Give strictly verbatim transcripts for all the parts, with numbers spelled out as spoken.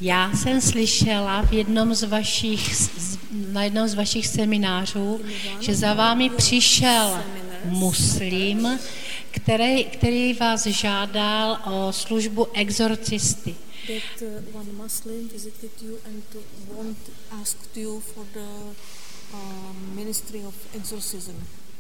Já jsem slyšela v jednom z vašich, na jednom z vašich seminářů, že za vámi přišel muslim, který, který vás žádal o službu exorcisty. That uh, one Muslim visited you and want asked you for the uh, ministry of exorcism.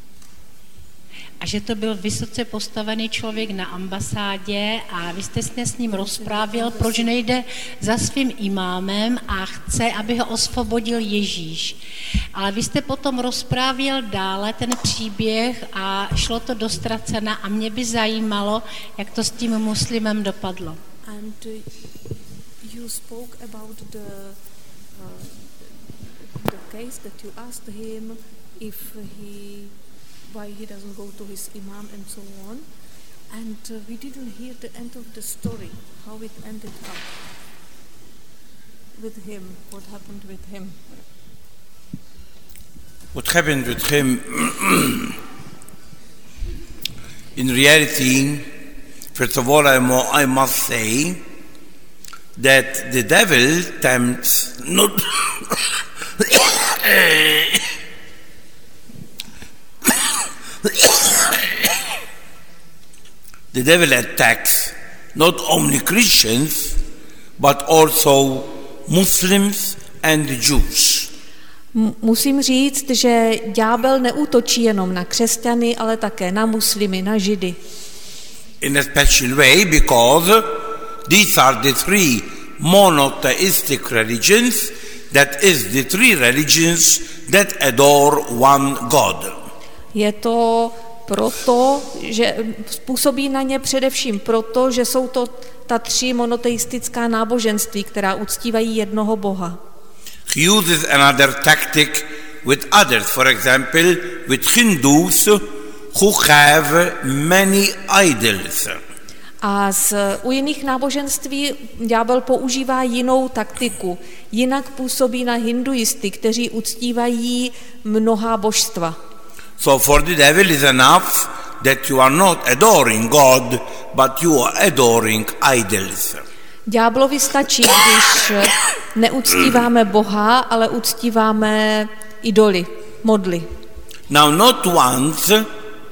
A že to byl vysoce postavený člověk na ambasádě a vy jste s ním rozprávěl, proč nejde za svým imámem a chce, aby ho osvobodil Ježíš. Ale vy jste potom rozprávěl dále ten příběh a šlo to do ztracena a mě by zajímalo, jak to s tím muslimem dopadlo. And uh, you spoke about the uh, the case that you asked him if he why he doesn't go to his imam and so on, and uh, we didn't hear the end of the story, how it ended up with him, what happened with him. What happened with him, in reality, first of all, I, mo- I must say that the devil tempts not the devil attacks not only Christians but also Muslims and Jews. Musím říct, že ďábel neútočí jenom na křesťany, ale také na muslimy, na židy. In a special way, because these are the three monotheistic religions, that is the three religions that adore one God. Je to proto, že způsobí na ně především proto, že jsou to ta tři monoteistická náboženství, která uctívají jednoho Boha. He uses another tactic with others, for example, with Hindus who have many idols. A z, u jiných náboženství ďábel používá jinou taktiku. Jinak působí na hinduisty, kteří uctívají mnohá božstva. So for the devil is enough that you are not adoring God, but you are adoring idols. Ďáblovi stačí, když neuctíváme Boha, ale uctíváme idoly, modly. Now not once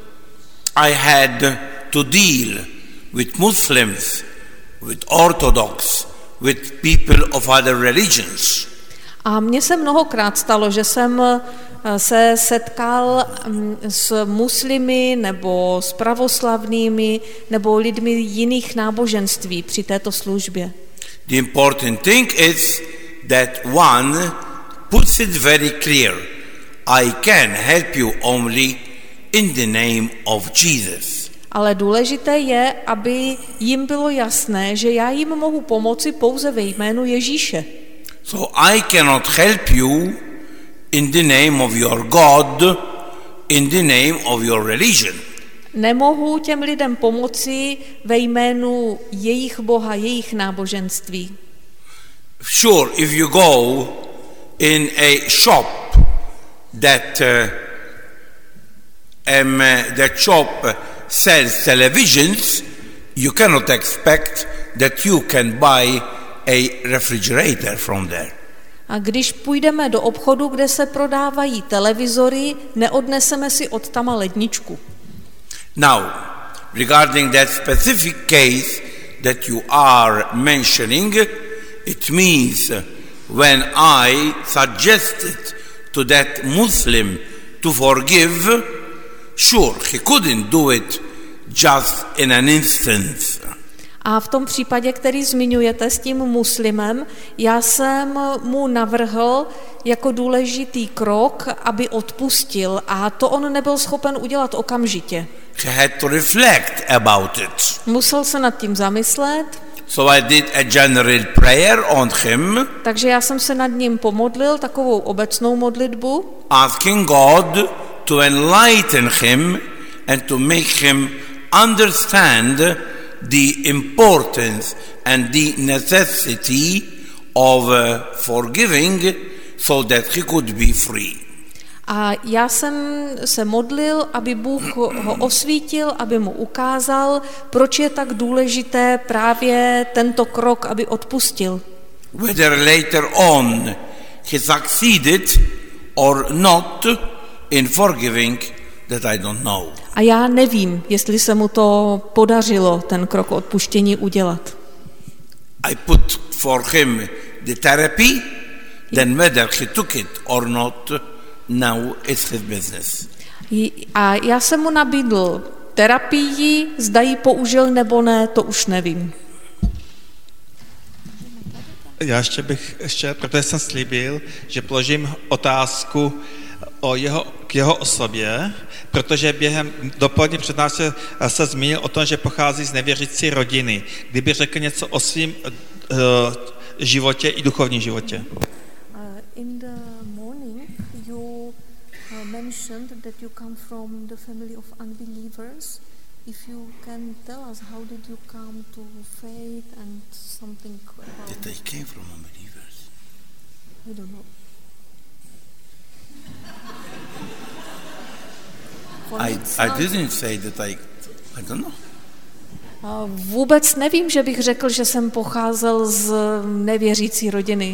I had to deal with Muslims, with Orthodox, with people of other religions. A mně se mnohokrát stalo, že jsem se setkal s muslimy nebo s pravoslavnými nebo lidmi jiných náboženství při této službě. The important thing is that one puts it very clear. I can help you only in the name of Jesus. Ale důležité je, aby jim bylo jasné, že já jim mohu pomoci pouze ve jménu Ježíše. So I cannot help you in the name of your God, in the name of your religion. Nemohu těm lidem pomoci ve jménu jejich Boha, jejich náboženství. Sure, if you go in a shop that uh, um, that shop sells televisions, you cannot expect that you can buy a refrigerator from there. A když půjdeme do obchodu, kde se prodávají televizory, neodneseme si odtama ledničku. Now, regarding that specific case that you are mentioning, it means when I suggested to that Muslim to forgive, sure, he couldn't do it just in an instant. A v tom případě, který zmiňujete s tím muslimem, já jsem mu navrhl jako důležitý krok, aby odpustil, a to on nebyl schopen udělat okamžitě. He had to reflect about it. Musel se nad tím zamyslet. So I did a general prayer on him. Takže já jsem se nad ním pomodlil, takovou obecnou modlitbu. Asking God to enlighten him and to make him understand the importance and the necessity of uh, forgiving so that he could be free. A já jsem se modlil, aby Bůh ho osvítil, aby mu ukázal, proč je tak důležité právě tento krok, aby odpustil. whether later on he succeeded or not in forgiving, that I don't know. A já nevím, jestli se mu to podařilo, ten krok odpuštění udělat. I put for him the therapy, then whether he took it or not, now it's his business. A já jsem mu nabídl terapii, zda ji použil nebo ne, to už nevím. Já ještě bych, ještě, protože jsem slíbil, že položím otázku o jeho, k jeho osobě, protože během dopolední přednášky se, se zmínil o tom, že pochází z nevěřící rodiny. Kdyby řekl něco o svém uh, životě i duchovním životě. Uh, in the morning you uh, mentioned that you come from the family of unbelievers. If you can tell us how did you come to faith and something about That I came from unbelievers. I don't know. I, I didn't say that I, I don't know. Vůbec nevím, že bych řekl, že jsem pocházel z nevěřící rodiny.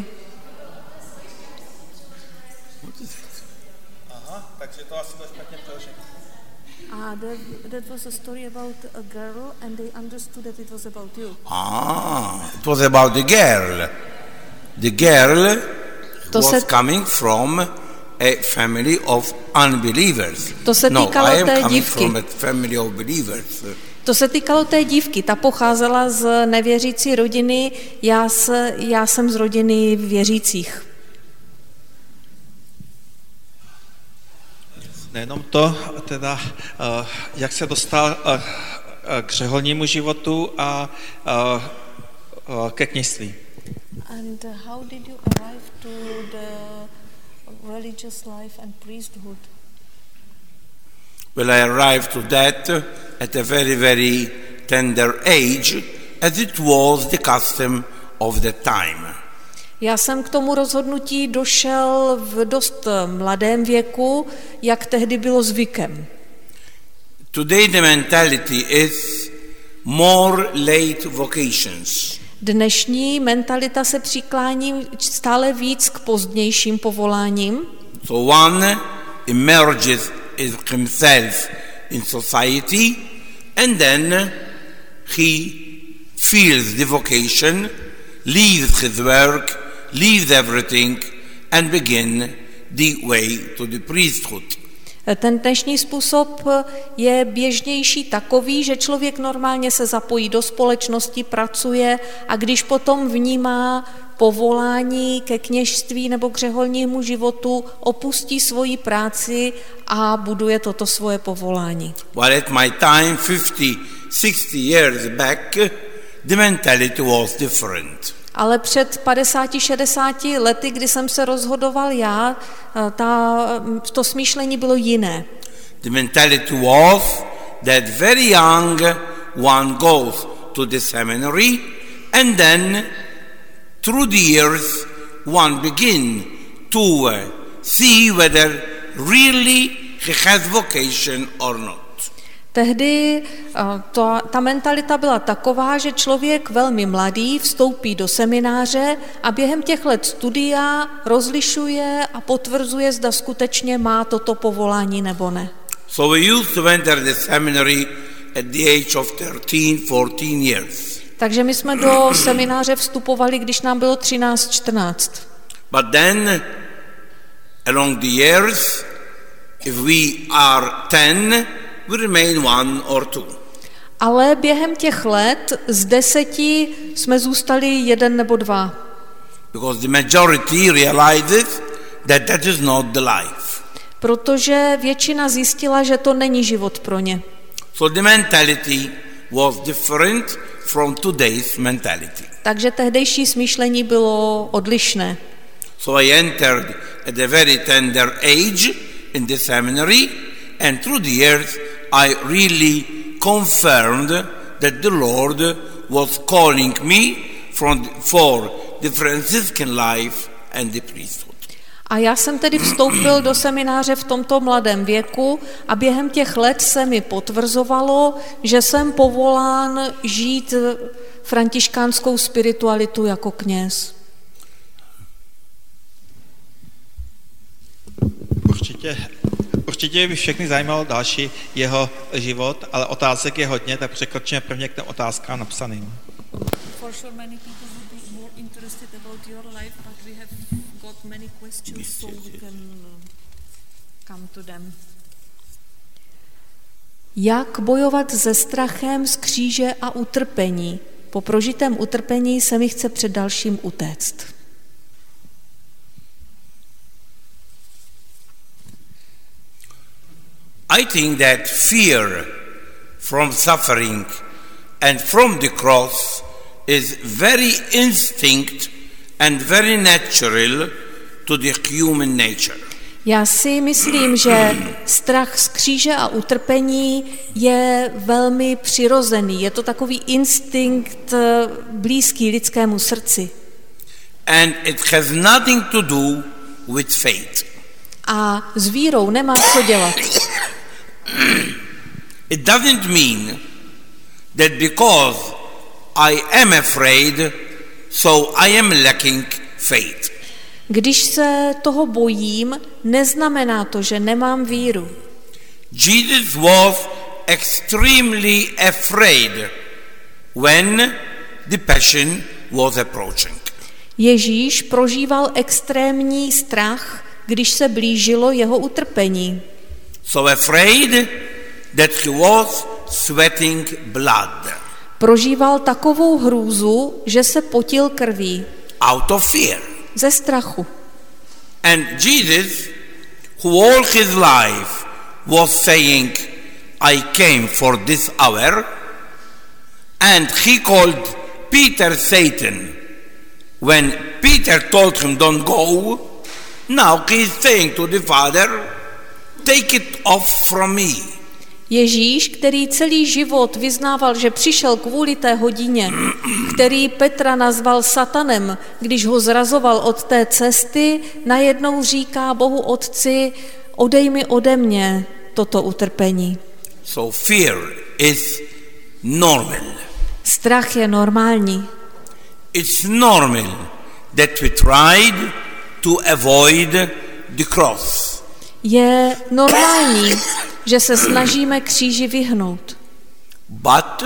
Aha, takže to asi bylo špatně přeložené. Ah, that, that was a story about a girl and they understood that it was about you. Ah, it was about the girl. The girl To was se- coming from a family of unbelievers. To se no, týkalo I am té coming dívky. from a family of believers. To se týkalo té dívky, ta pocházela z nevěřící rodiny, já, se, já jsem z rodiny věřících. Nejenom to, teda, uh, jak se dostal uh, uh, k řeholnímu životu a uh, uh, ke kněžství. And how did you arrive to the religious life and priesthood? Well, I arrived to that at a very, very tender age, as it was the custom of the time. Já jsem k tomu rozhodnutí došel v dost mladém věku, jak tehdy bylo zvykem. Today the mentality is more late vocations. Dnešní mentalita se přiklání stále víc k pozdnějším povoláním. So one emerges himself in society and then he feels the vocation, leaves his work, leaves everything and begin the way to the priesthood. Ten dnešní způsob je běžnější takový, že člověk normálně se zapojí do společnosti, pracuje a když potom vnímá povolání ke kněžství nebo k řeholnímu životu, opustí svoji práci a buduje toto svoje povolání. While at my time, fifty, sixty years back, the mentality was different. Ale před padesáti šedesáti lety, kdy jsem se rozhodoval já, ta, to smýšlení bylo jiné. The mentality was that very young one goes to the seminary and then through the years one begin to uh, see whether really he has vocation or not. Tehdy to, ta mentalita byla taková, že člověk velmi mladý vstoupí do semináře a během těch let studia rozlišuje a potvrzuje, zda skutečně má toto povolání nebo ne. So we used to enter the seminary at the age of thirteen, fourteen years. Takže my jsme do semináře vstupovali, když nám bylo třináct, čtrnáct. But then, along the years, if we are ten, we remain one or two. Ale během těch let z deseti jsme zůstali jeden nebo dva. Because the majority realizes that that is not the life. Protože většina zjistila, že to není život pro ně. So the mentality was different from today's mentality. Takže tehdejší smýšlení bylo odlišné. So I entered at a very tender age in the seminary, and through the years I really confirmed that the Lord was calling me from, for the Franciscan life and the priesthood. A já jsem tedy vstoupil do semináře v tomto mladém věku a během těch let se mi potvrzovalo, že jsem povolán žít františkánskou spiritualitu jako kněz. Určitě, určitě by všechny zajímalo další jeho život, ale otázek je hodně, tak překročíme prvně k těm otázkám napsaným. For sure many people would be more interested about your life, but we have got many questions, so we can come to them. Jak bojovat se strachem z kříže a utrpení? Po prožitém utrpení se mi chce před dalším utéct. I think that fear from suffering and from the cross is very instinct and very natural to the human nature. Já si myslím, že strach z kříže a utrpení je velmi přirozený. Je to takový instinkt blízký lidskému srdci. And it has nothing to do with faith. A s vírou nemá co dělat. It doesn't mean that because I am afraid, so I am lacking faith. Když se toho bojím, neznamená to, že nemám víru. Jesus was extremely afraid when the passion was approaching. Ježíš prožíval extrémní strach, když se blížilo jeho utrpení. So afraid that he was sweating blood. Prožíval takovou hrůzu, že se potil krví. Out of fear. Ze strachu. And Jesus, who all his life was saying, I came for this hour, and he called Peter Satan. When Peter told him, don't go, now he is saying to the Father, take it off from me. Ježíš, který celý život vyznával, že přišel kvůli té hodině, který Petra nazval satanem, když ho zrazoval od té cesty, najednou říká Bohu Otci, odej mi ode mě toto utrpení. So fear is normal. Strach je normální. It's normal that we tried to avoid the cross. Je normální, že se snažíme kříži vyhnout. But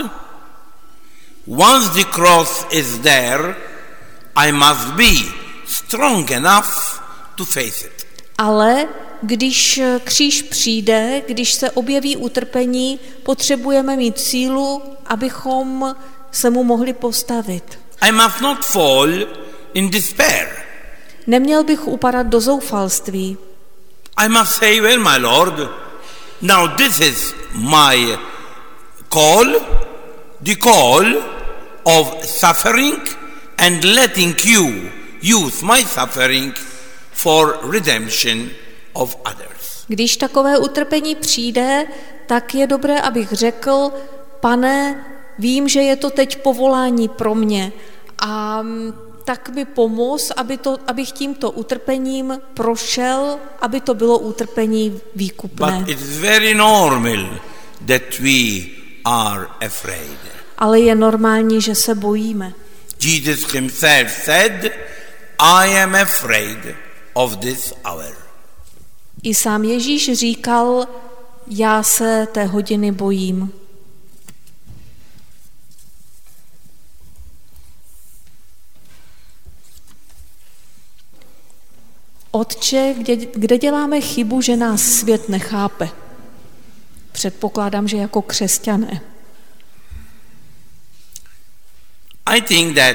once the cross is there, I must be strong enough to face it. Ale když kříž přijde, když se objeví utrpení, potřebujeme mít sílu, abychom se mu mohli postavit. I must not fall in despair. Neměl bych upadat do zoufalství. I must say, well, my Lord, now this is my call, the call of suffering and letting you use my suffering for redemption of others. Když takové utrpení přijde, tak je dobré, abych řekl, Pane, vím, že je to teď povolání pro mě a tak mi pomoz, aby to, abych tímto utrpením prošel, aby to bylo utrpení výkupné. But it's very normal that we are afraid. Ale je normální, že se bojíme. Jesus himself said, I am afraid of this hour. I sám Ježíš říkal, já se té hodiny bojím. Otče, kde, kde děláme chybu, že nás svět nechápe? Předpokládám, že jako křesťané. I think that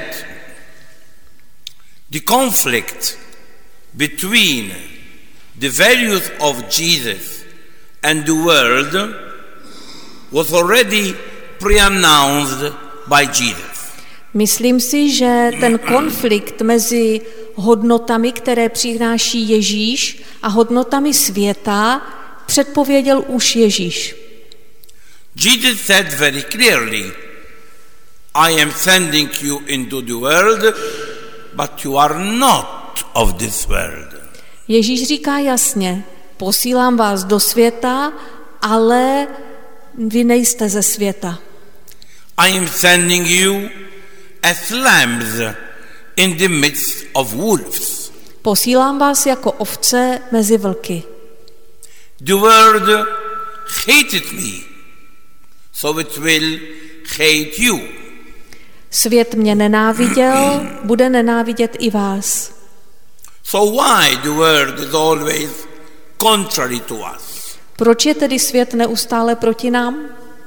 the conflict between the values of Jesus and the world was already pre-announced by Jesus. Myslím si, že ten konflikt mezi hodnotami, které přináší Ježíš, a hodnotami světa předpověděl už Ježíš. Jesus said very clearly, I am sending you into the world, but you are not of this world. Ježíš říká jasně, posílám vás do světa, ale vy nejste ze světa. I am sending you as lambs in the midst of wolves. Posílám vás jako ovce mezi vlky. The world hated me, so it will hate you. Svět mě nenáviděl, bude nenávidět i vás. So why the world is always contrary to us? Proč je tedy svět neustále proti nám?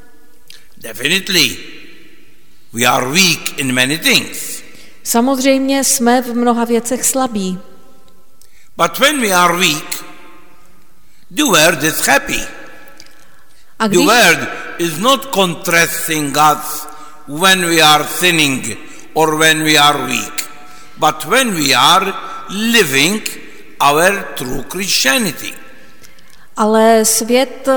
Definitely, we are weak in many things. Samozřejmě jsme v mnoha věcech slabí. But when we are weak, the world is happy. A The když, world is not contrasting us when we are sinning or when we are weak, but when we are living our true Christianity. ale svět,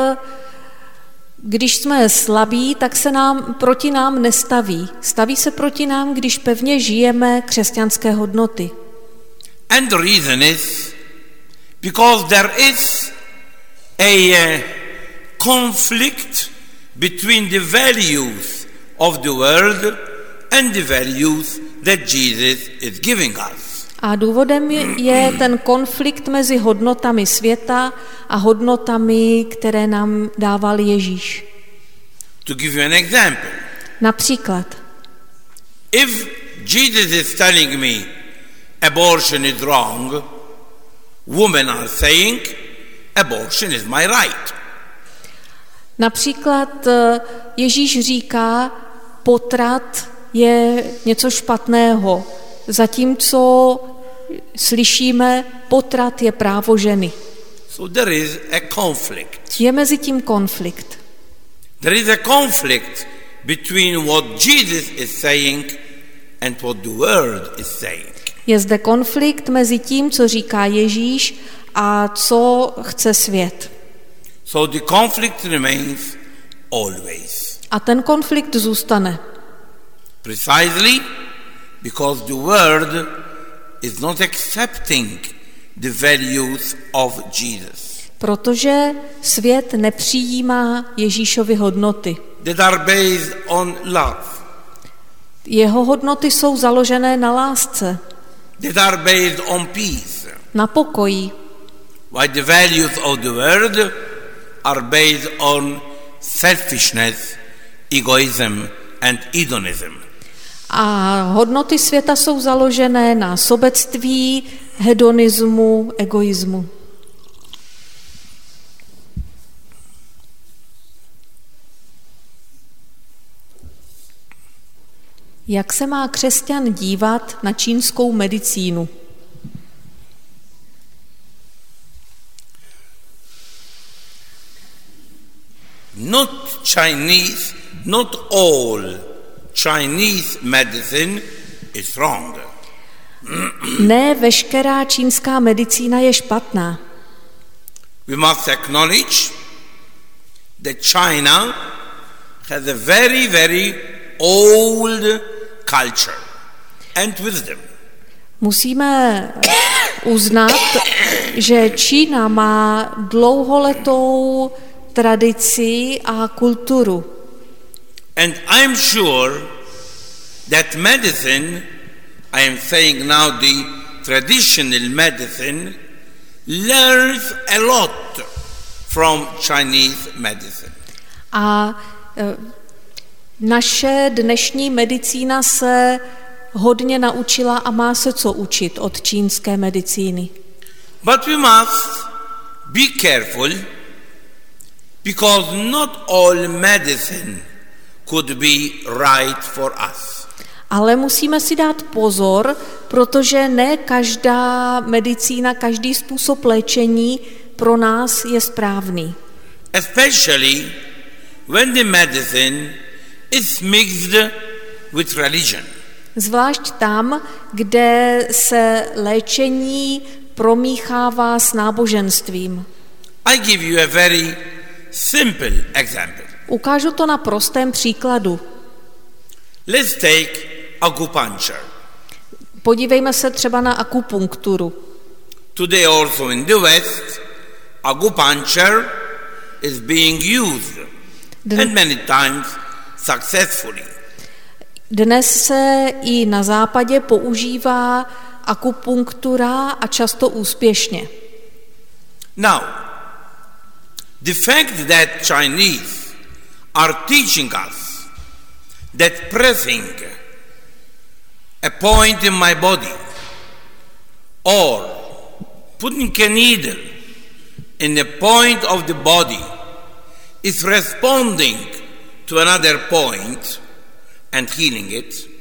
když jsme slabí, tak se nám proti nám nestaví. Staví se proti nám, když pevně žijeme křesťanské hodnoty. And the reason is because there is a uh, conflict between the values of the world and the values that Jesus is giving us. A důvodem je ten konflikt mezi hodnotami světa a hodnotami, které nám dával Ježíš. To give you an example, Například, if Jesus is telling me abortion is wrong, women are saying abortion is my right. například Ježíš říká, potrat je něco špatného, zatímco slyšíme, potrat je právo ženy. So there is a conflict. Je mezi tím konflikt. There is a conflict between what Jesus is saying and what the world is saying. Je zde konflikt mezi tím, co říká Ježíš a co chce svět. So the conflict remains always. A ten konflikt zůstane. Precisely because the world is not accepting the values of Jesus. Protože svět nepřijímá Ježíšovy hodnoty. That are based on love. Jeho hodnoty jsou založené na lásce, That are based on peace. na pokoji. While the values of the world are based on selfishness, egoism and hedonism. A hodnoty světa jsou založené na sobectví, hedonismu, egoismu. Jak se má křesťan dívat na čínskou medicínu? Not Chinese, not all Chinese medicine is wrong. Ne veškerá čínská medicína je špatná. We must acknowledge that China has a very, very old culture and wisdom. Musíme uznat, že Čína má dlouholetou tradici a kulturu. And I'm sure that medicine, I am saying now the traditional medicine, learns a lot from Chinese medicine. A e, naše dnešní medicína se hodně naučila a má se co učit od čínské medicíny. But we must be careful because not all medicine could be right for us. Ale musíme si dát pozor, protože ne každá medicína, každý způsob léčení pro nás je správný. Especially when the medicine is mixed with religion. Zvlášť tam, kde se léčení promíchává s náboženstvím. I give you a very simple example. Ukážu to na prostém příkladu. Let's take acupuncture. Podívejme se třeba na akupunkturu. Today also in the West, acupuncture is being used and many times successfully. Dnes se i na západě používá akupunktura a často úspěšně. Now, The fact that Chinese are teaching us that pressing a point in my body or putting a needle in the point of the body is responding to another point and healing it.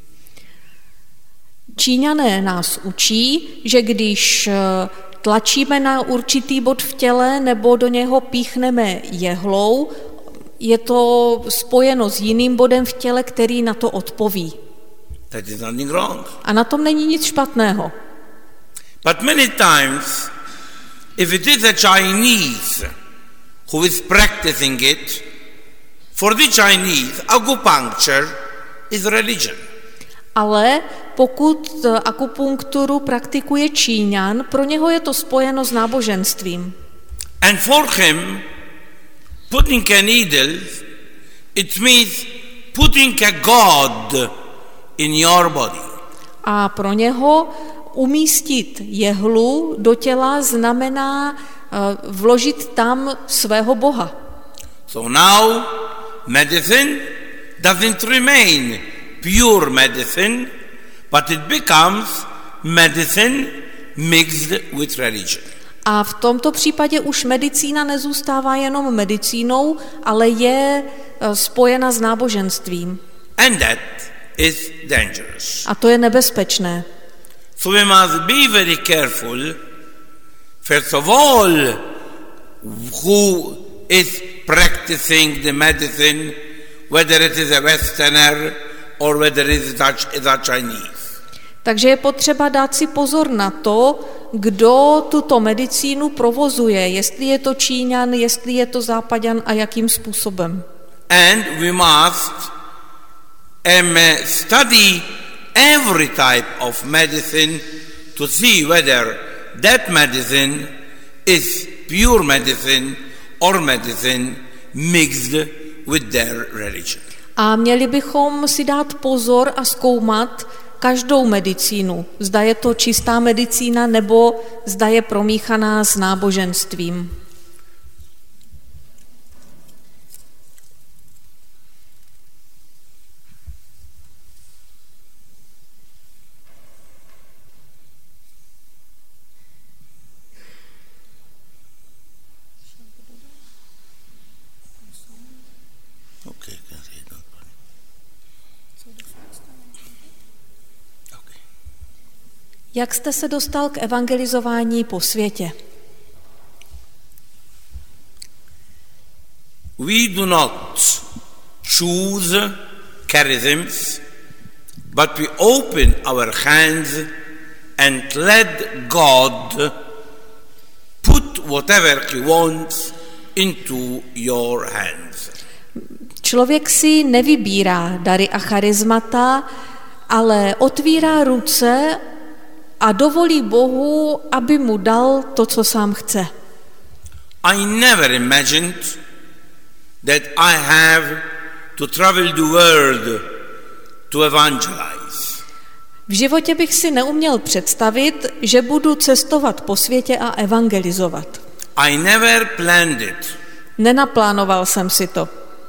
Číňané nás učí, že když tlačíme na určitý bod v těle nebo do něho píchneme jehlou, je to spojeno s jiným bodem v těle, který na to odpoví. That is nothing wrong. A na tom není nic špatného. But many times, if it is a Chinese who is practicing it, for the Chinese, acupuncture is religion. Ale pokud akupunkturu praktikuje Číňan, pro něho je to spojeno s náboženstvím. And for him, putting a needle, it means putting a God in your body. A pro něho umístit jehlu do těla znamená uh, vložit tam svého Boha. So now medicine doesn't remain pure medicine, but it becomes medicine mixed with religion. A v tomto případě už medicína nezůstává jenom medicínou, ale je uh, spojena s náboženstvím. And that is dangerous. A to je nebezpečné. So we must be very careful, first of all, who is practicing the medicine, whether it is a Westerner or whether it is a Chinese. Takže je potřeba dát si pozor na to, kdo tuto medicínu provozuje, jestli je to Číňan, jestli je to Zápaďan a jakým způsobem. And we must um, study every type of medicine to see whether that medicine is pure medicine or medicine mixed with their religion. A měli bychom si dát pozor a zkoumat každou medicínu. Zda je to čistá medicína nebo zda je promíchaná s náboženstvím. Jak jste se dostal k evangelizování po světě? We do not choose charisms, but we open our hands and let God put whatever He wants into your hands. Člověk si nevybírá dary a charismata, ale otvírá ruce a dovolí Bohu, aby mu dal to, co sám chce. I never imagined that I have to travel the world to evangelize. V životě bych si neuměl představit, že budu cestovat po světě a evangelizovat. I never planned it. Nenaplánoval jsem si to.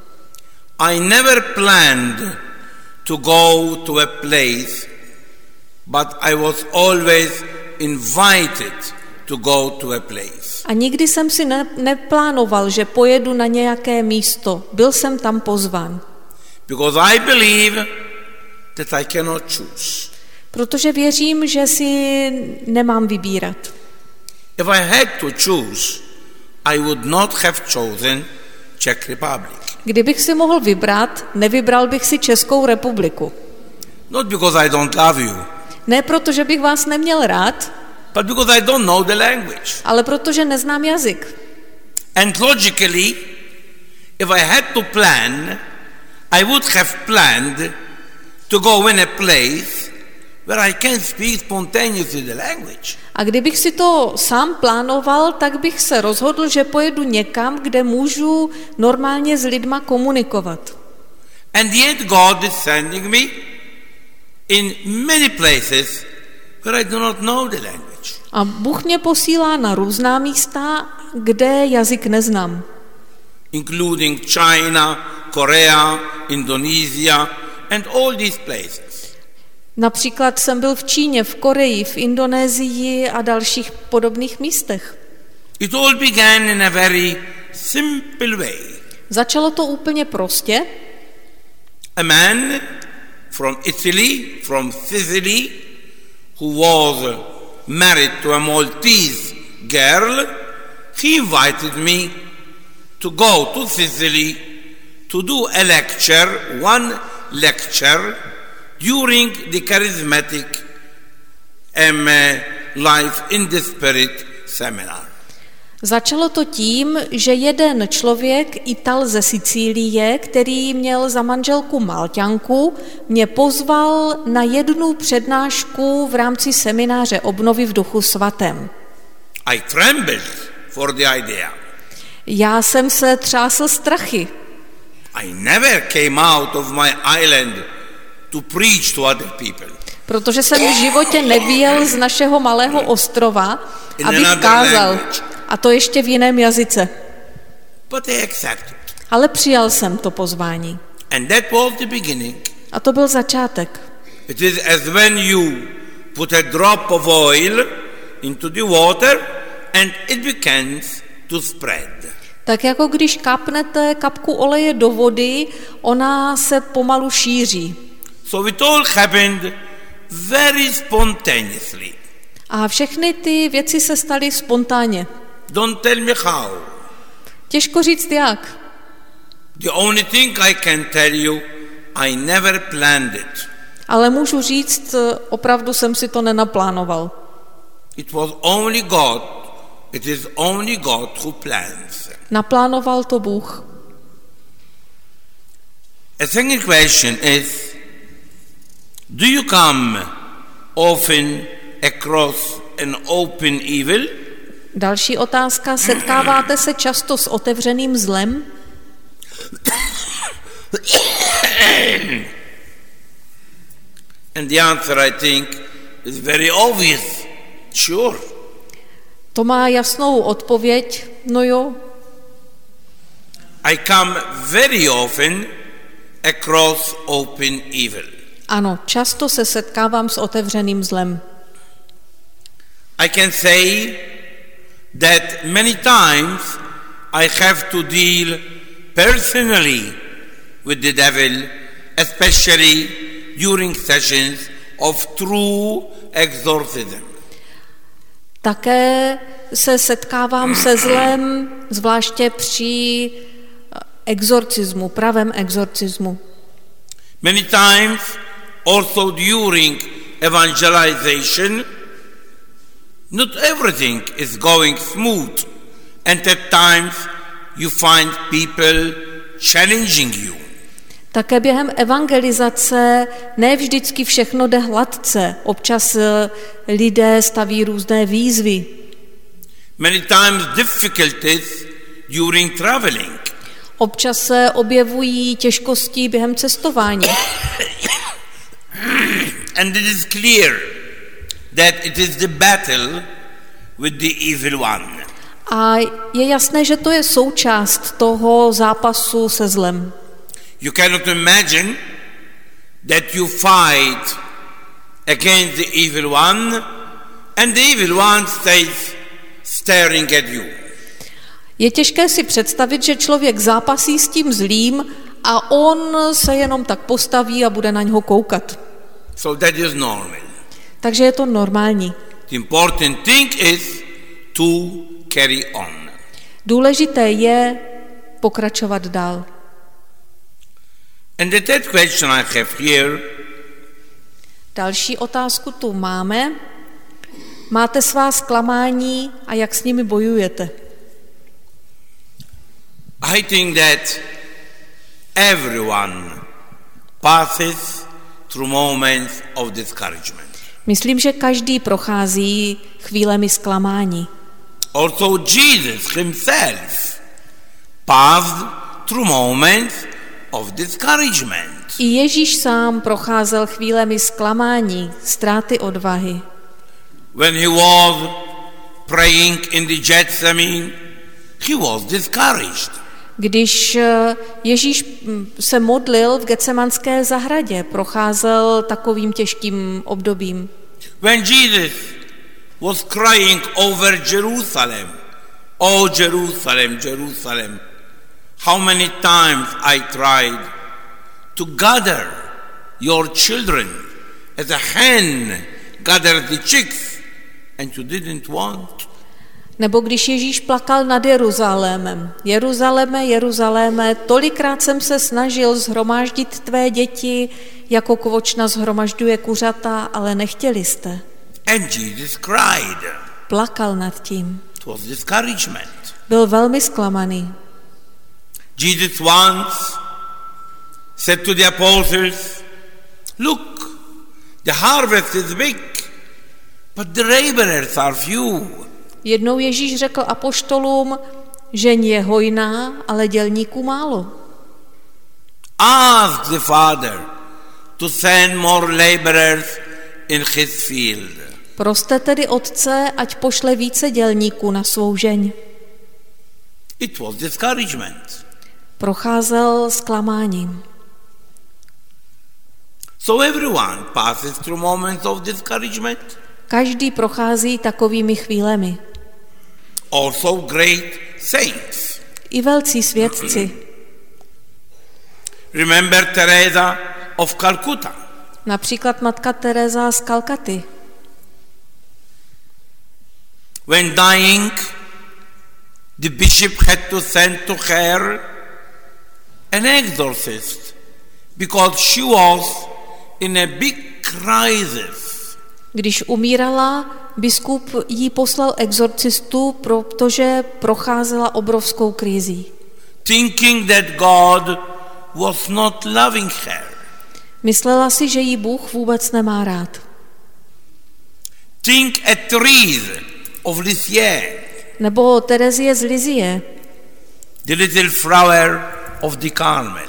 I never planned to go to a place, but I was always invited to go to a place. A nikdy jsem si ne- neplánoval, že pojedu na nějaké místo. Byl jsem tam pozván. Because I believe that I cannot choose. Protože věřím, že si nemám vybírat. If I had to choose, I would not have chosen Czech Republic. Kdybych si mohl vybrat, nevybral bych si Českou republiku. Not because I don't love you, Ne proto, že bych vás neměl rád, but because I don't know the language. ale protože neznám jazyk. And logically, if I had to plan, I would have planned to go in a place where I can speak spontaneously the language. A kdybych si to sám plánoval, tak bych se rozhodl, že pojedu někam, kde můžu normálně s lidma komunikovat. And yet God is sending me in many places where I do not know the language. A Bůh mě posílá na různá místa, kde jazyk neznám. Including China, Korea, Indonesia and all these places. Například jsem byl v Číně, v Koreji, v Indonésii a dalších podobných místech. It all began in a very simple way. Začalo to úplně prostě. A man from Italy, from Sicily, who was married to a Maltese girl, he invited me to go to Sicily to do a lecture, one lecture, during the charismatic um, Life in the Spirit seminar. Začalo to tím, že jeden člověk, Ital ze Sicílie, který měl za manželku Malťanku, mě pozval na jednu přednášku v rámci semináře obnovy v Duchu svatém. I trembled for the idea. Já jsem se třásl strachy. I never came out of my island to preach to other people. Protože jsem v životě nevyjel z našeho malého ostrova, abych kázal. A to ještě v jiném jazyce. But I accepted. Ale přijal jsem to pozvání. And that was the beginning. A to byl začátek. It is as when you put a drop of oil into the water and it begins to spread. Tak jako když kapnete kapku oleje do vody, ona se pomalu šíří. So it all happened very spontaneously. A všechny ty věci se staly spontánně. Don't tell me how. Těžko říct jak. The only thing I can tell you, I never planned it. Ale můžu říct, opravdu jsem si to nenaplánoval. It was only God. It is only God who plans. Naplánoval to Bůh. A second question is, do you come often across an open evil? Další otázka, setkáváte se často s otevřeným zlem? And the answer, I think, is very obvious. Sure. To má jasnou odpověď, no jo. I come very often across open evil. Ano, často se setkávám s otevřeným zlem. I can say that many times I have to deal personally with the devil, especially during sessions of true exorcism. Také se setkávám se zlem, zvláště při exorcismu, pravém exorcismu. Many times also during evangelization, not everything is going smooth, and at times you find people challenging you. Také během evangelizace ne vždycky všechno jde hladce. Občas lidé staví různé výzvy. Many times difficulties during traveling. Občas se objevují těžkosti během cestování. And it is clear that it is the battle with the evil one. A je jasné, že to je součást toho zápasu se zlem. You cannot imagine that you fight against the evil one and the evil one stays staring at you. Je těžké si představit, že člověk zápasí s tím zlým a on se jenom tak postaví a bude na něho koukat. So that is normal. Takže je to normální. The important thing is to carry on. Důležité je pokračovat dál. And the third question I have here. Další otázku tu máme. Máte svá zklamání a jak s nimi bojujete? I think that everyone passes through moments of discouragement. Myslím, že každý prochází chvílemi zklamání. Also Jesus himself passed through moments of discouragement. I Ježíš sám procházel chvílemi zklamání, ztráty odvahy. When he was praying in the Gethsemane he was discouraged. Když Ježíš se modlil v Getsemanské zahradě, procházel takovým těžkým obdobím. When Jesus was crying over Jerusalem, oh Jerusalem, Jerusalem, how many times I tried to gather your children as a hen gathers the chicks, and you didn't want. Nebo když Ježíš plakal nad Jeruzalémem. Jeruzaléme, Jeruzaléme, tolikrát jsem se snažil shromáždit tvé děti, jako kvočna shromažďuje kuřata, ale nechtěli jste. And Jesus cried. Plakal nad tím. It was discouragement. Byl velmi zklamaný. Jesus once said to the apostles, look, the harvest is big, but the laborers are few. Jednou Ježíš řekl apoštolům, žeň je hojná, ale dělníků málo. Ask the Father to send more laborers in his field. Proste tedy Otce, ať pošle více dělníků na svou žeň. It was discouragement. Procházel zklamáním. So everyone passes through moments of discouragement. Každý prochází takovými chvílemi. Also great saints. I velcí svědci. Remember Teresa of Calcutta. Například matka Teresa z Kalkaty. When dying, the bishop had to send to her an exorcist because she was in a big crisis. Když umírala, biskup jí poslal exorcistu, protože procházela obrovskou krizí. Thinking that God was not loving her. Myslela si, že jí Bůh vůbec nemá rád. Think a Therese of Lisieux. Nebo Terezie z Lizie. The little flower of the Carmel.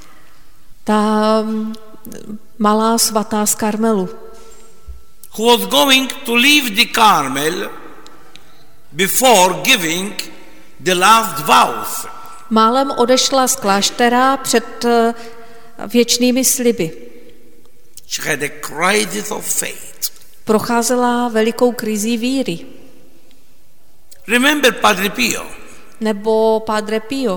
Ta malá svatá z Karmelu. Who was going to leave the Carmel before giving the last vows. Málem odešla z kláštera před věčnými sliby. She had a crisis of faith. Procházela velikou krizí víry. Remember Padre Pio? Nebo Padre Pio.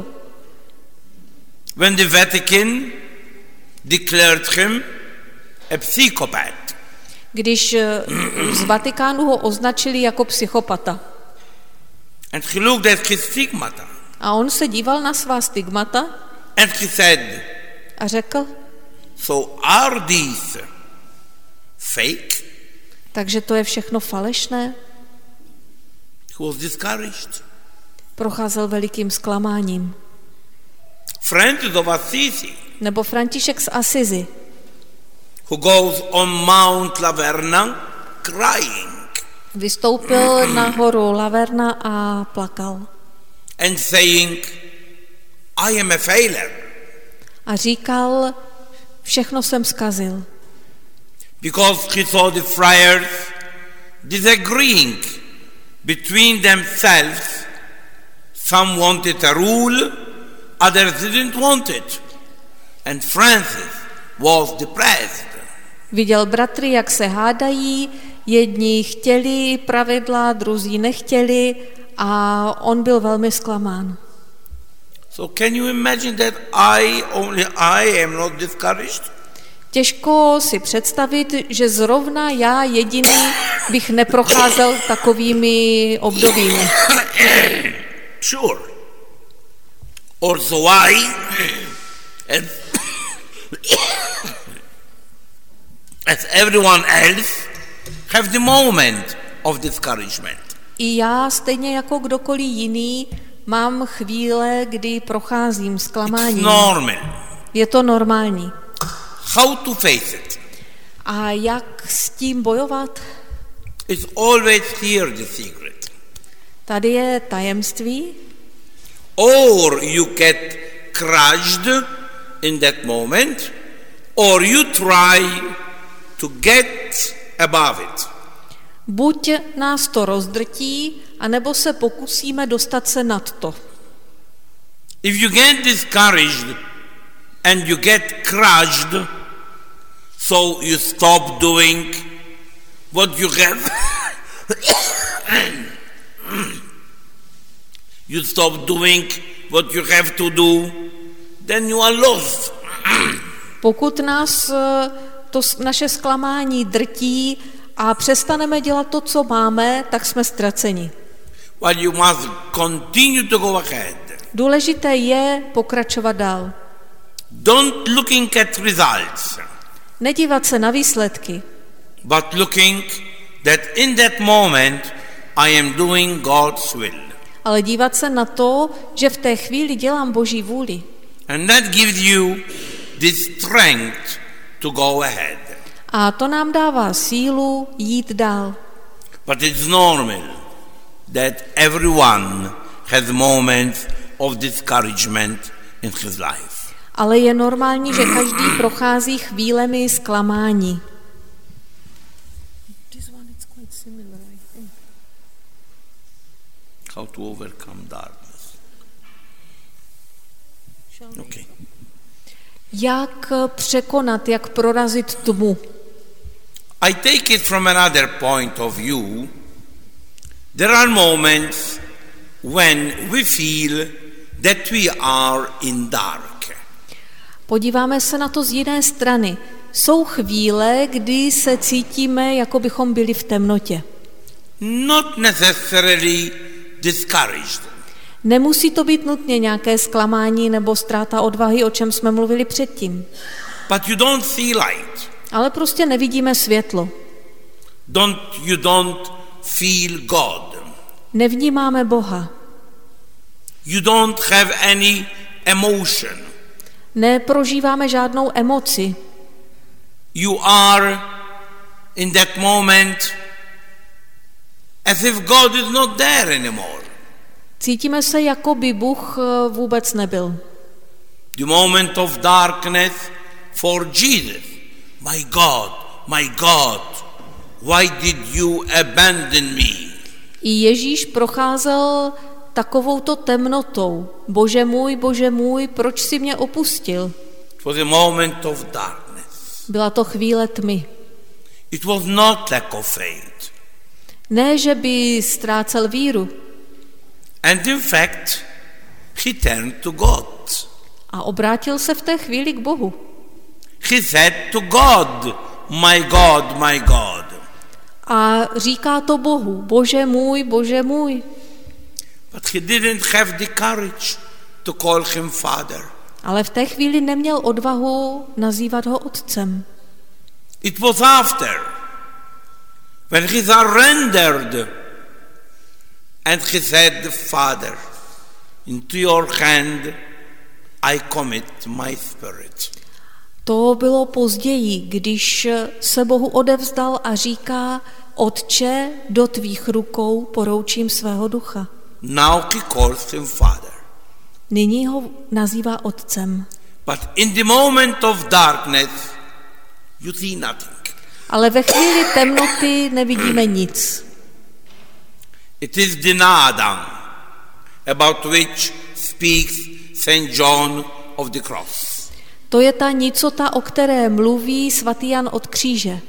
When the Vatican declared him a psychopath. Když z Vatikánu ho označili jako psychopata. And he looked at his stigmata. A on se díval na svá stigmata and he said, a řekl, so are these fake? Takže to je všechno falešné? He was discouraged. Procházel velikým zklamáním. Francis of Assisi, nebo František z Asizi, who goes on Mount Laverna crying, vystoupil na horu Laverna a plakal. And saying, I am a failure. A říkal, všechno jsem zkazil. Because he saw the friars disagreeing between themselves. Some wanted a rule, others didn't want it. And Francis was depressed. Viděl bratry, jak se hádají, jedni chtěli pravidla, druzí nechtěli a on byl velmi zklamán. So can you imagine that I, only I am not discouraged? Těžko si představit, že zrovna já jediný bych neprocházel takovými obdobími. Sure. Also I, as, as everyone else, have the moment of discouragement. I já, stejně jako kdokoliv jiný, mám chvíle, kdy procházím zklamáním. It's normal. Je to normální. How to face it? A jak s tím bojovat? It's always here the secret. Tady je tajemství. Or you get crushed in that moment, or you try to get above it. Buď nás to rozdrtí, anebo se pokusíme dostat se nad to. If you get discouraged and you get crushed, so you stop doing what you have. You stop doing what you have to do, then you are lost. Pokud nás to naše zklamání drtí a přestaneme dělat to, co máme, tak jsme ztraceni. But you must continue to go ahead. Důležité je pokračovat dál. Don't looking at results, Nedívat se na výsledky, but looking that in that moment I am doing God's will. ale dívat se na to, že v té chvíli dělám Boží vůli. And that gives you the strength to go ahead. A to nám dává sílu jít dál. But it's normal that everyone has moments of discouragement in his life. Ale je normální, že každý prochází chvílemi zklamání. How to overcome darkness. Okay. Jak překonat, jak prorazit tmu? I take it from another point of view. There are moments when we feel that we are in dark. Podíváme se na to z jiné strany. Jsou chvíle, kdy se cítíme, jako bychom byli v temnotě. Not necessarily discouraged. Nemusí to být nutně nějaké zklamání nebo ztráta odvahy, o čem jsme mluvili předtím. But you don't see light. Ale prostě nevidíme světlo. Don't you don't feel God. Nevnímáme Boha. You don't have any emotion. Neprožíváme žádnou emoci. You are in that moment as if God is not there anymore. Cítíme se, jako by Bůh vůbec nebyl. The moment of darkness for Jesus. My God, my God, why did you abandon me? I Ježíš procházel takovouto temnotou. Bože můj, Bože můj, proč jsi mě opustil? It was a moment of darkness. Byla to chvíle tmy. It was not lack of faith. Ne, že by ztrácel víru. And in fact, he turned to God. A obrátil se v té chvíli k Bohu. He said to God, my God, my God. A říká to Bohu, Bože můj, Bože můj. But he didn't have the courage to call him Father. Ale v té chvíli neměl odvahu nazývat ho otcem. It was after, when he surrendered, and he said, Father, into your hand I commit my spirit. To bylo později, když se Bohu odevzdal a říká, Otče, do tvých rukou poroučím svého ducha. Now he calls him Father. Nyní ho nazývá otcem. But in the moment of darkness, you see nothing. Ale ve chvíli temnoty nevidíme nic. It is the nada about which speaks Saint John of the Cross. To je ta nicota, o které mluví svatý Jan od kříže.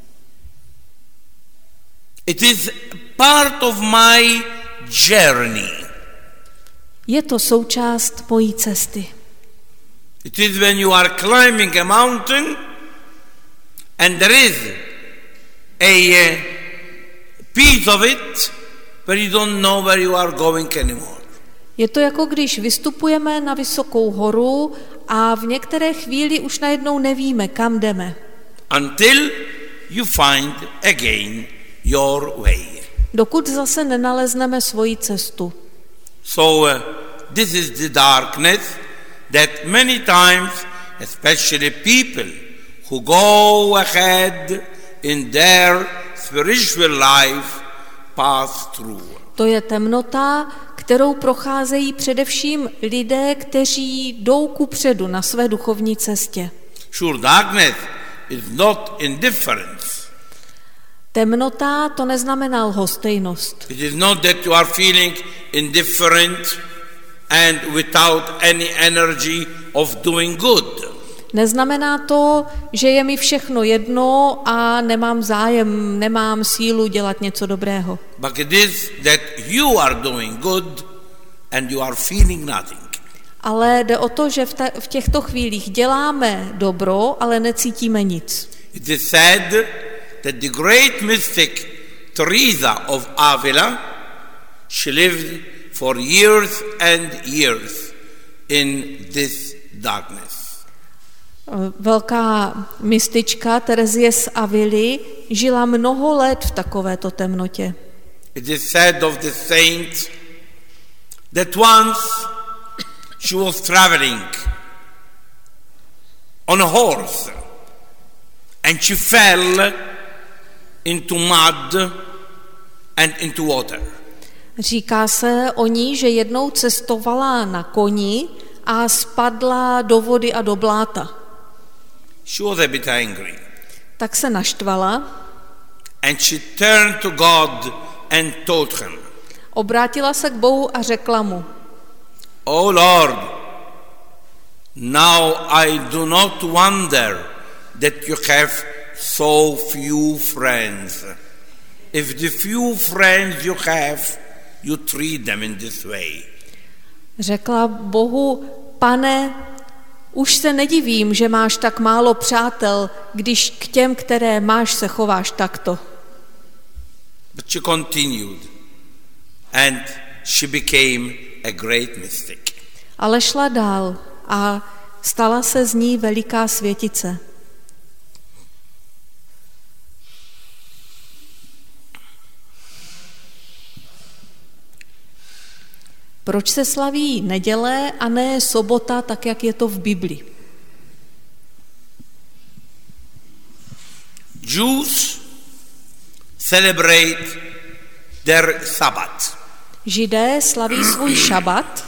It is part of my journey. Je to součást mojí cesty. It is when you are climbing a mountain and there is a piece of it where you don't know where you are going anymore. Je to jako když vystupujeme na vysokou horu a v některé chvíli už najednou nevíme, kam jdeme. Until you find again your way. Dokud zase nenalezneme svoji cestu. So uh, this is the darkness that many times, especially people who go ahead in their spiritual life, pass through. To je temnota, kterou procházejí především lidé, kteří jdou kupředu na své duchovní cestě. Sure, darkness is not indifference. Temnota to neznamená lhostejnost. It is not that you are feeling indifferent and without any energy of doing good. Neznamená to, že je mi všechno jedno a nemám zájem, nemám sílu dělat něco dobrého. But it is that you are doing good and you are feeling nothing. Ale jde o to, že v, te, v těchto chvílích děláme dobro, ale necítíme nic. It is said that the great mystic Teresa of Avila, she lived for years and years in this darkness. Velká mistička Terezie z Avily žila mnoho let v takovéto temnotě. It is said of the saint that once she was traveling on a horse and she fell into mud and into water. Říká se o ní, že jednou cestovala na koni a spadla do vody a do bláta. She was a bit angry. Tak se naštvala. And she turned to God and told him, Obrátila se k Bohu a řekla mu: "O Lord, now I do not wonder that you have so few friends. If the few friends you have, you treat them in this way." Řekla Bohu: Pane, už se nedivím, že máš tak málo přátel, když k těm, které máš, se chováš takto. But she continued and she became a great mystic. Ale šla dál a stala se z ní veliká světice. Proč se slaví neděle a ne sobota, tak jak je to v Biblii? Jews celebrate their Sabbath. Židé slaví svůj šabat.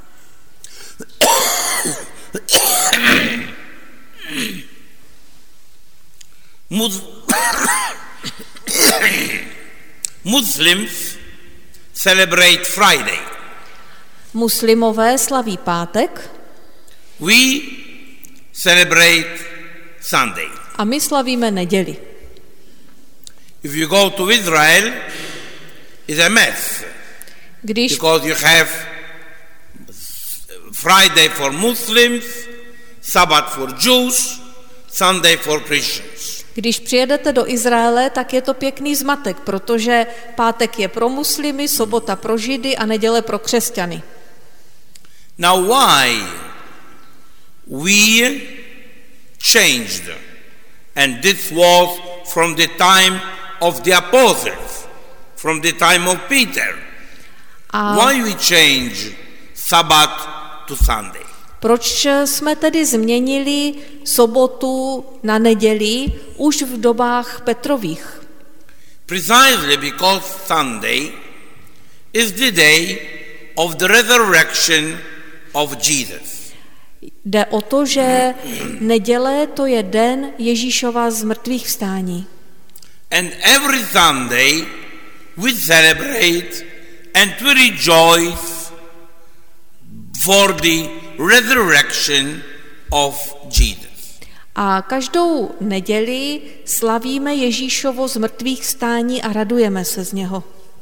Muslims celebrate Friday. Muslimové slaví pátek. We celebrate Sunday. A my slavíme neděli. If you go to Israel, it's a mess. Když, Because you have Friday for Muslims, Sabbath for Jews, Sunday for Christians. když přijedete do Izraele, tak je to pěkný zmatek, protože pátek je pro muslimy, sobota pro židy a neděle pro křesťany. Now why we changed, and this was from the time of the apostles, from the time of Peter. A Why we change Sabbath to Sunday? proč jsme tedy změnili sobotu na neděli už v dobách Petrových? Precisely because Sunday is the day of the resurrection of Jesus. Jde o to, že neděle to je den Ježíšova zmrtvých vstání. And every Sunday we celebrate and we rejoice for the resurrection of Jesus. A každou neděli slavíme Ježíšovo zmrtvých vstání a radujeme se z něho.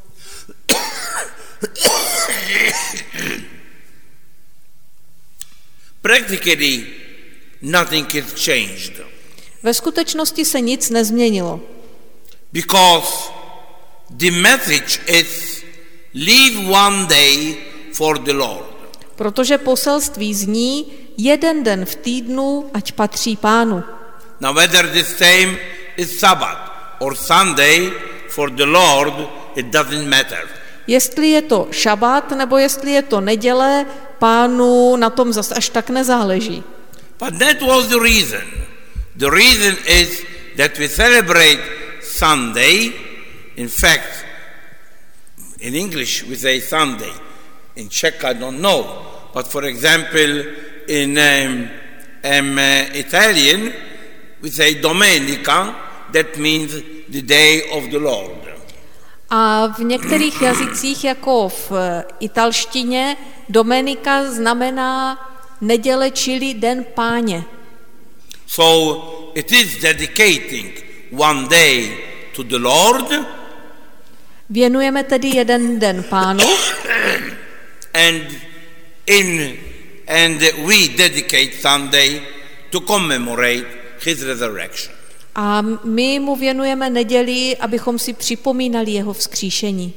Practically nothing is changed. Ve skutečnosti se nic nezměnilo, Because the message is leave one day for the Lord. protože poselství zní jeden den v týdnu, ať patří Pánu. Now whether the same is Sabbath or Sunday for the Lord, it doesn't matter. Jestli je to šabát nebo jestli je to neděle, Pánu na tom zas až tak nezáleží. But that was the reason. The reason is that we celebrate Sunday. In fact, in English we say Sunday. In Czech I don't know. But for example, in um, um, uh, Italian we say Domenica. That means the day of the Lord. A v některých jazycích, jako v italštině, Domenica znamená neděle, čili den Páně. So it is dedicating one day to the Lord. Věnujeme tedy jeden den Pánu. And in and we dedicate Sunday to commemorate his resurrection. A my mu věnujeme neděli, abychom si připomínali jeho vzkříšení.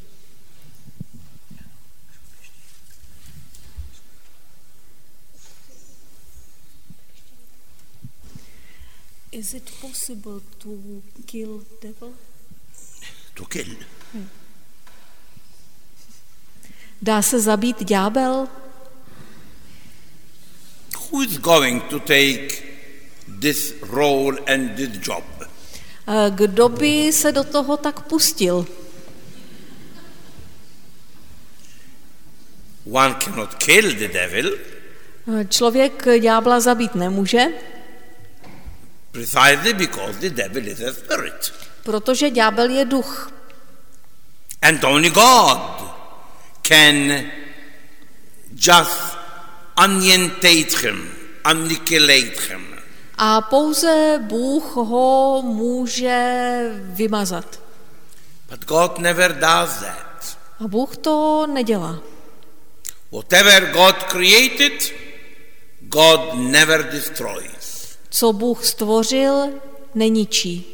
Is it possible to kill devil? To kill. Hmm. Dá se zabít ďábel? Who is going to take this role and this job? Kdo by se do toho tak pustil? One cannot kill the devil. Člověk ďábla zabít nemůže. Precisely because the devil is a spirit. Protože ďábel je duch. And only God can just annientate him, annihilate him. A pouze Bůh ho může vymazat. But God never does that. A Bůh to nedělá. Whatever God created, God never destroys. Co Bůh stvořil, neničí.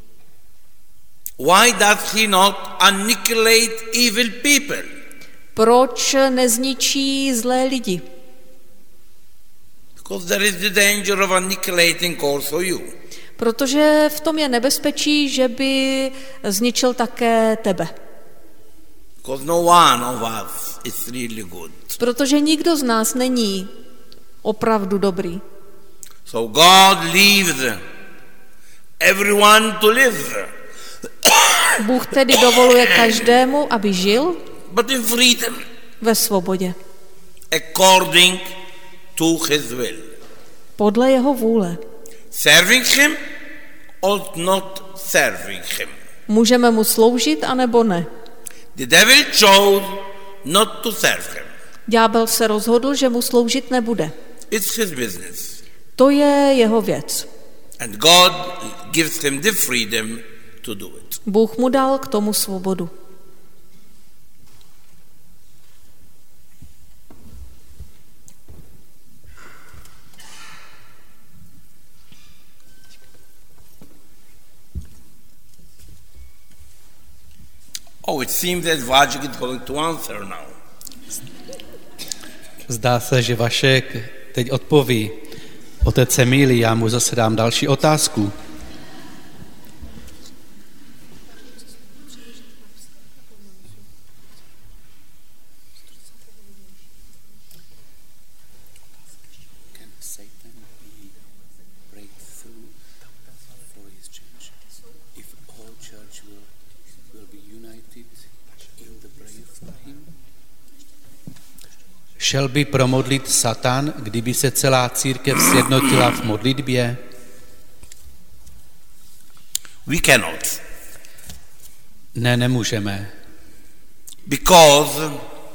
Why does he not annihilate evil people? Proč nezničí zlé lidi? Because there is the danger of annihilating also you. Protože v tom je nebezpečí, že by zničil také tebe. Because no one of us is really good. Protože nikdo z nás není opravdu dobrý. So God leaves everyone to live. Bůh tedy dovoluje každému, aby žil, but in freedom, ve svobodě. According to his will. Podle jeho vůle. Serving him or not serving him. Můžeme mu sloužit, anebo ne. The devil chose not to serve him. Ďábel se rozhodl, že mu sloužit nebude. It's his business. To je jeho věc. And God gives him the freedom to do it. Bůh mu dal k tomu svobodu. Oh, it seems that Vajik is going to answer now. Zdá se, že Vašek teď odpoví. Otec Emílii, já mu zase dám další otázku. Šel by promodlit Satan, kdyby se celá církev sjednotila v modlitbě? We cannot. Ne, nemůžeme. Because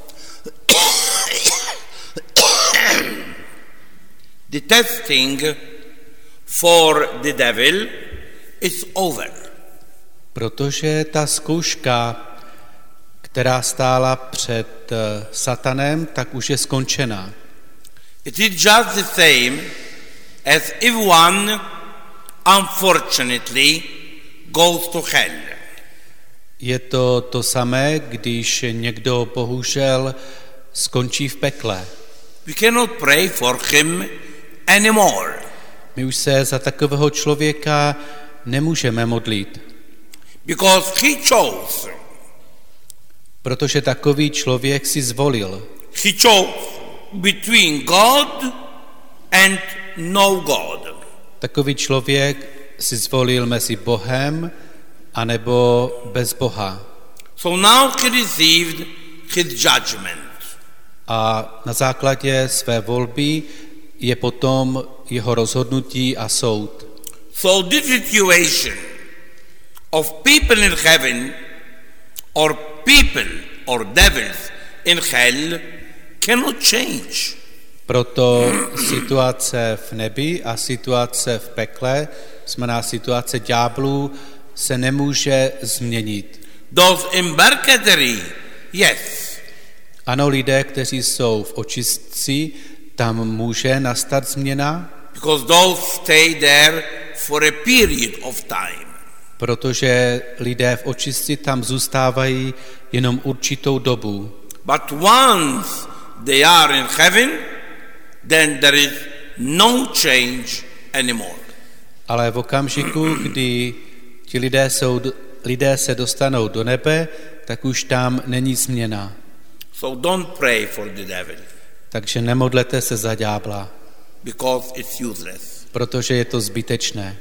the testing for the devil is over. Protože ta zkouška, která stála před Satanem, tak už je skončená. It is just the same as if one unfortunately goes to hell. Je to to samé, když někdo bohužel skončí v pekle. We cannot pray for him anymore. My už se za takového člověka nemůžeme modlit. Because he chose. Protože takový člověk si zvolil. He chose between God and no God. Takový člověk si zvolil mezi Bohem anebo bez Boha. So now he received his judgment. A na základě své volby je potom jeho rozhodnutí a soud. So this situation of people in heaven or people or devils in hell cannot change. Proto situace v nebi a situace v pekle, znamená situace ďáblů, se nemůže změnit. Those in purgatory, yes. Ano, lidé, kteří jsou v očistci, tam může nastat změna, Because those stay there for a period of time. protože lidé v očistci tam zůstávají jenom určitou dobu. But once they are in heaven, then there is no change anymore. Ale v okamžiku, kdy ti lidé, jsou, lidé se dostanou do nebe, tak už tam není změna. So don't pray for the devil, Takže nemodlete se za ďábla, because it's useless. protože je to zbytečné.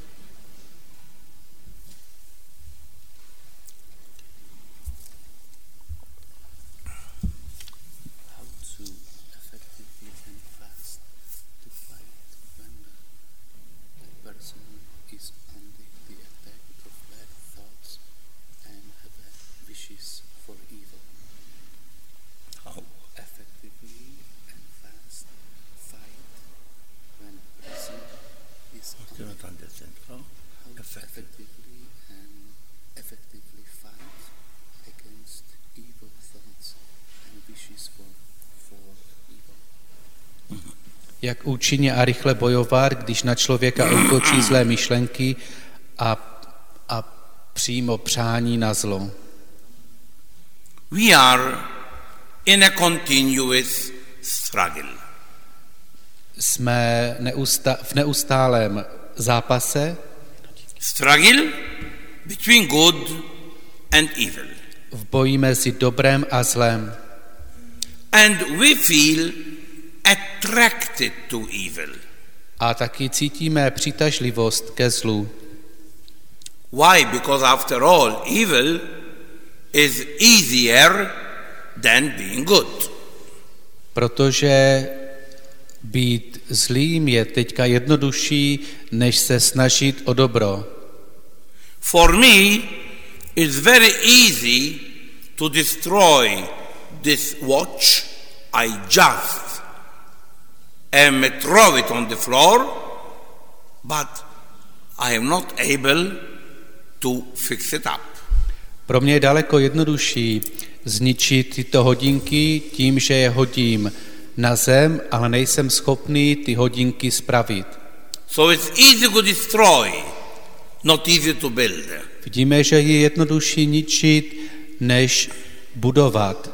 Jak účinně a rychle bojovat, když na člověka útočí zlé myšlenky a, a přímo přání na zlo. We are in a continuous struggle. Jsme neusta- v neustálém zápase. Struggle between good and evil. V boji mezi dobrem a zlem. And we feel attracted to evil. A taky cítíme přitažlivost ke zlu. Why? Because after all, evil is easier than being good. Protože být zlým je teďka jednodušší, než se snažit o dobro. For me, it's very easy to destroy this watch. I just um, throw it on the floor, but I am not able to fix it up. Pro mě je daleko jednodušší zničit tyto hodinky tím, že je hodím na zem, ale nejsem schopný ty hodinky spravit. So it's easy to destroy, not easy to build. Vidíme, že je jednodušší ničit, než budovat.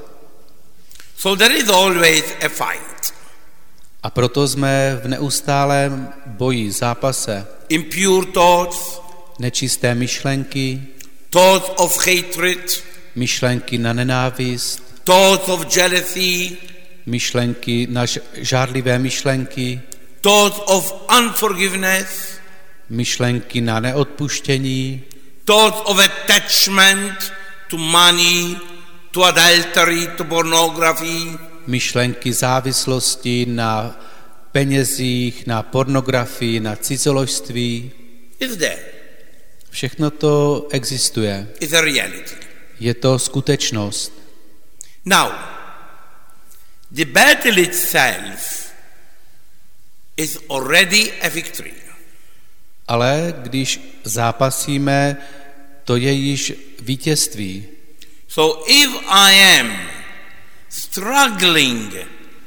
So there is always a fight. A proto jsme v neustálém boji, zápase. Impure thoughts, Nečisté myšlenky, thoughts of hatred, myšlenky na nenávist, thoughts of jealousy, myšlenky na žárlivé myšlenky, thoughts of unforgiveness, myšlenky na neodpuštění, thoughts of attachment to money, to adultery, to pornography, myšlenky závislosti na penězích, na pornografii, na cizoložství. is there. Všechno to existuje. It's a reality. Je to skutečnost. Now, the battle itself is already a victory. Ale když zápasíme, to je již vítězství. So if I am struggling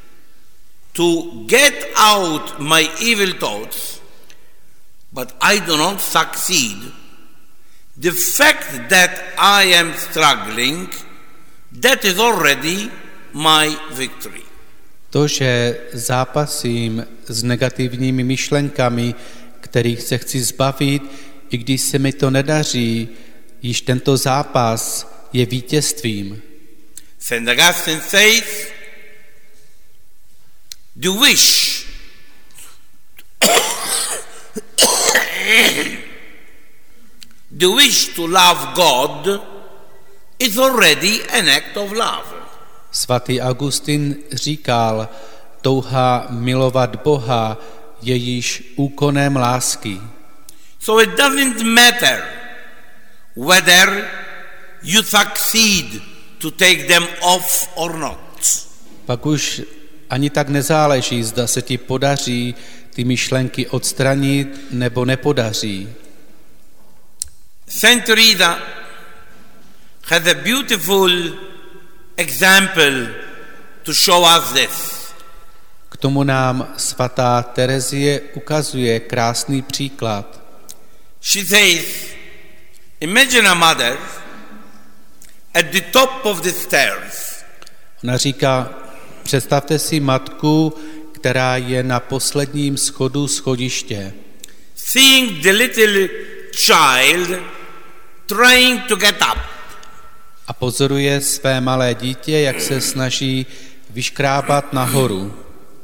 to get out my evil thoughts, but I do not succeed, the fact that I am struggling, that is already my victory. To, že zápasím s negativními myšlenkami, kterých se chci zbavit, i když se mi to nedaří, již tento zápas je vítězstvím. Saint Augustine says, the wish the wish to love God is already an act of love. Svatý Augustin říkal, touha milovat Boha je již úkonem lásky. So it doesn't matter whether you succeed to take them off or not. Pak už ani tak nezáleží, zda se ti podaří ty myšlenky odstranit nebo nepodaří. Saint Teresa has a beautiful example to show us this. K tomu nám svatá Terezie ukazuje krásný příklad. She says, imagine a mother at the top of the stairs. Ona říká, představte si matku, která je na posledním schodu schodiště. Seeing the little child trying to get up. A pozoruje své malé dítě, jak se snaží vyškrábat nahoru.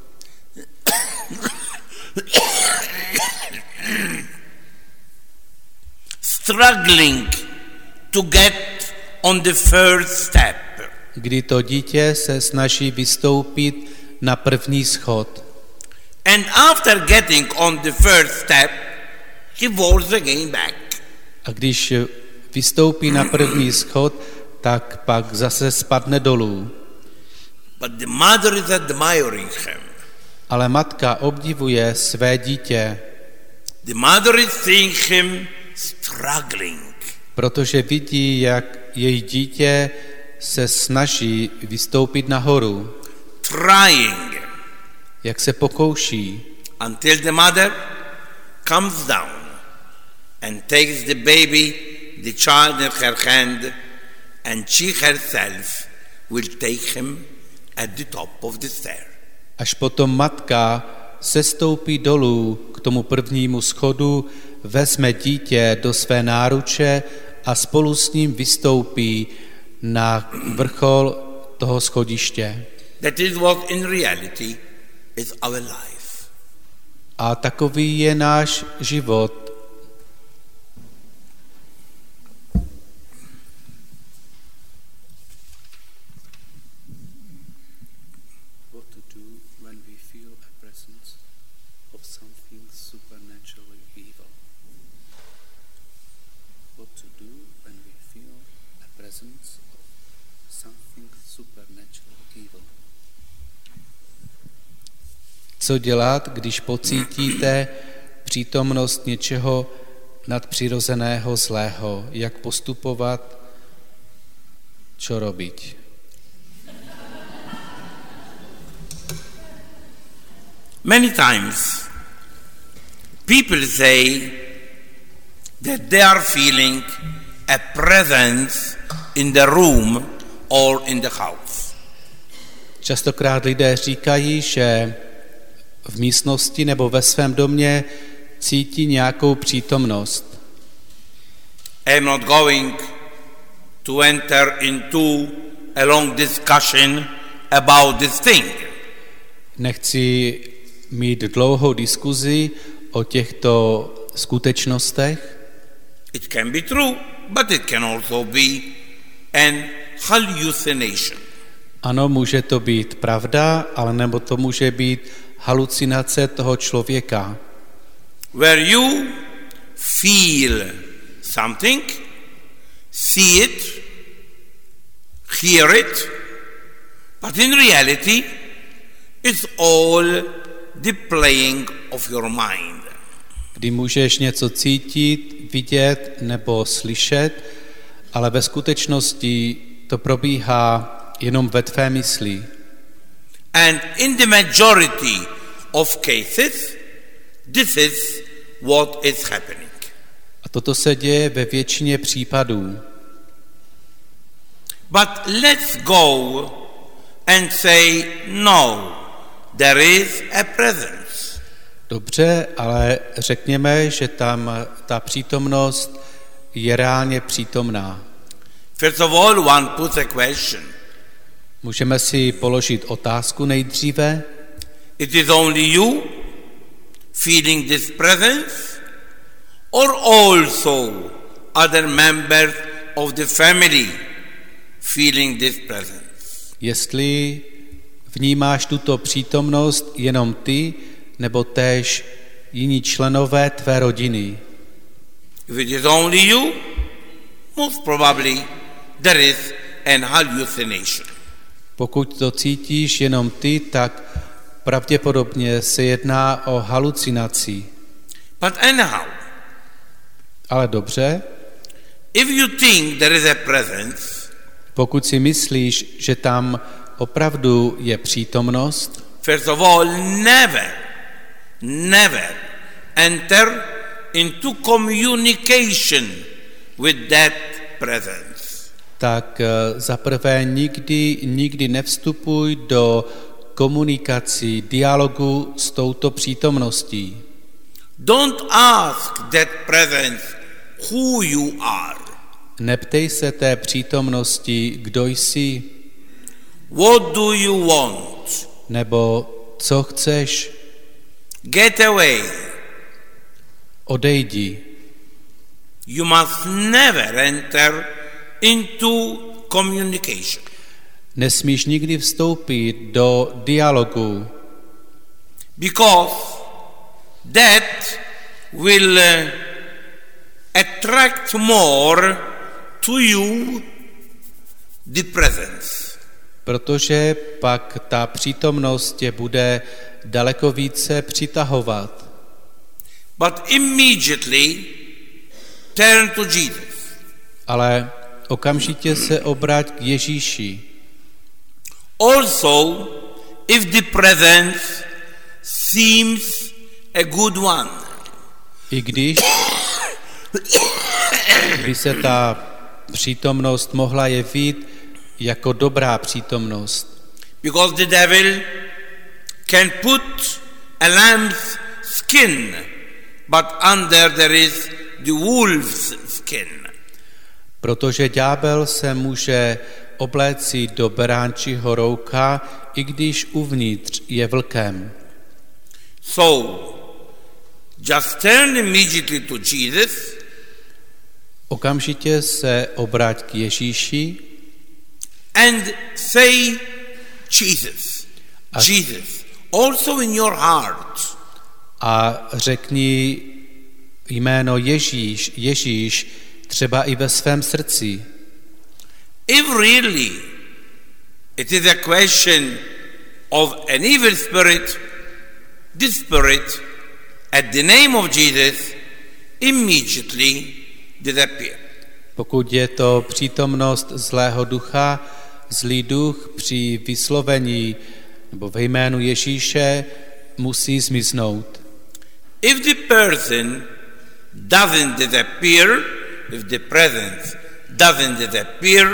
Struggling to get on the first step. Kdy to dítě se snaží vystoupit na první schod. And after getting on the first step, he falls again back. A když vystoupí na první schod, tak pak zase spadne dolů. But the mother is admiring him. Ale matka obdivuje své dítě. The mother is seeing him struggling. Protože vidí, jak její dítě se snaží vystoupit nahoru. Trying. Jak se pokouší. Until the mother comes down and takes the baby, the child in her hand, and she herself will take him at the top of the stair. Až potom matka sestoupí dolů k tomu prvnímu schodu, vezme dítě do své náruče a spolu s ním vystoupí na vrchol toho schodiště. That is what in reality is our life. A takový je náš život. What to do when we feel a presence of something supernaturally evil? What to do when we feel a presence of something supernaturally evil? Co dělat, když pocítíte přítomnost něčeho nadpřirozeného zlého? Jak postupovat? Čo robiť? Many times people say that they are feeling a presence in the room or in the house. Častokrát lidé říkají, že v místnosti nebo ve svém domě cítí nějakou přítomnost. I'm not going to enter into a long discussion about this thing. Nechci mít dlouhou diskuzi o těchto skutečnostech. It can be true, but it can also be an hallucination. Ano, může to být pravda, ale nebo to může být halucinace toho člověka. Where you feel something, see it, hear it, but in reality it's all the playing of your mind. Kdy můžeš něco cítit, vidět nebo slyšet, ale ve skutečnosti to probíhá jenom ve tvé mysli. And in the majority of cases, this is what is happening. A toto se děje ve většině případů. But let's go and say, no, there is a presence. Dobře, ale řekněme, že tam ta přítomnost je reálně přítomná. First of all, one puts a question. Můžeme si položit otázku nejdříve. It is only you feeling this presence, or also other members of the family feeling this presence? Jestli vnímáš tuto přítomnost jenom ty, nebo též jiní členové tvé rodiny. If it is only you, most probably there is an hallucination. Pokud to cítíš jenom ty, tak pravděpodobně se jedná o halucinaci. But anyhow, Ale dobře, if you think there is a presence, pokud si myslíš, že tam opravdu je přítomnost, first of all, never, never enter into communication with that presence. tak za prvé nikdy, nikdy nevstupuj do komunikací, dialogu s touto přítomností. Don't ask that presence who you are. Neptej se té přítomnosti, kdo jsi, What do you want? nebo co chceš, Get away. odejdi. You must never enter into communication. Nesmíš nikdy vstoupit do dialogu, Because that will uh, attract more to you the presence. protože pak ta přítomnost tě bude daleko více přitahovat. But immediately turn to Jesus. Ale okamžitě se obrať k Ježíši. Also, if the presence seems a good one, I když by se ta přítomnost mohla jevit jako dobrá přítomnost. because the devil can put a lamb's skin, but under there is the wolf's skin. Protože ďábel se může obléci do beránčího roucha, i když uvnitř je vlkem. So, just turn immediately to Jesus Okamžitě se obrať k Ježíši and say, Jesus, A- Jesus, also in your heart. a řekni jméno Ježíš, Ježíš, třeba i ve svém srdci. If really it is a question of an evil spirit, this spirit, at the name of Jesus, immediately disappear. Pokud je to přítomnost zlého ducha, zlý duch při vyslovení nebo ve jménu Ježíše musí zmiznout. If the person doesn't disappear, if the presence doesn't disappear,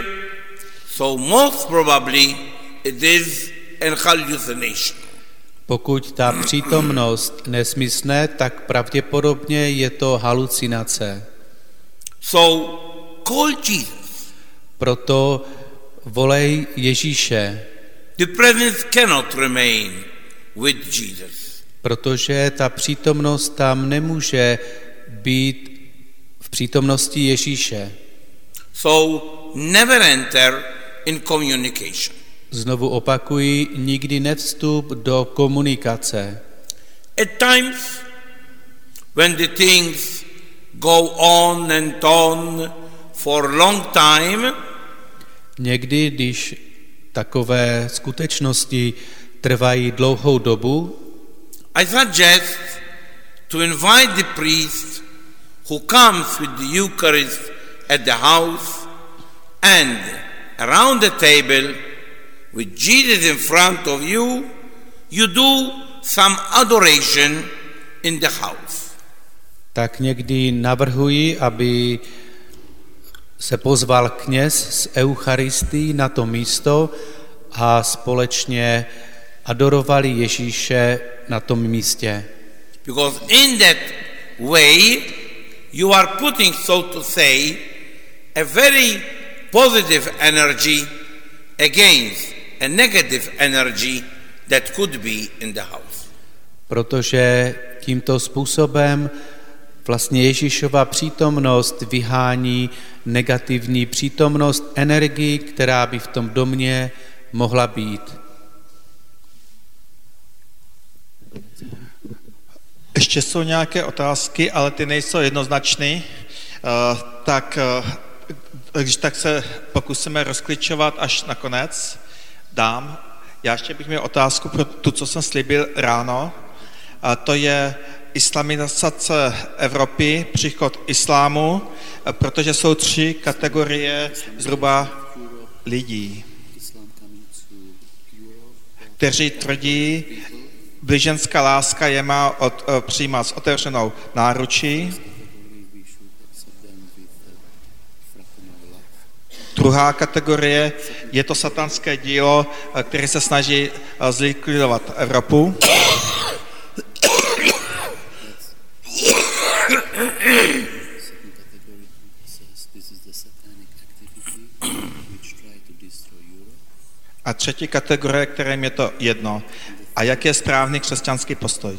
so most probably it is an hallucination. Pokud ta přítomnost nesmizne, tak pravděpodobně je to halucinace. So call Jesus. Proto volej Ježíše, The presence cannot remain with Jesus. protože ta přítomnost tam nemůže být v přítomnosti Ježíše. So never enter in communication. Znovu opakuji, nikdy nevstup do komunikace. At times, when the things go on and on for a long time, Někdy, když takové skutečnosti trvají dlouhou dobu, I suggest to invite the priest who comes with the Eucharist at the house and around the table with Jesus in front of you, you do some adoration in the house. tak někdy navrhuji, aby se pozval kněz z Eucharistii na to místo a společně adorovali Ježíše na tom místě. Because in that way, you are putting, so to say, a very positive energy against a negative energy that could be in the house. Protože tímto způsobem vlastně Ježíšova přítomnost vyhání negativní přítomnost energii, která by v tom domě mohla být. Ještě jsou nějaké otázky, ale ty nejsou jednoznačné, tak když tak se pokusíme rozklíčovat až na konec. dám. Já ještě bych měl otázku pro tu, co jsem slíbil ráno. A to je islamizace Evropy, příchod islámu, protože jsou tři kategorie zhruba lidí, kteří tvrdí, blíženská láska je má od, přijímat s otevřenou náručí. Druhá kategorie je to satanské dílo, které se snaží zlikvidovat Evropu. A třetí kategorie, kterým je to jedno. A jak je správný křesťanský postoj?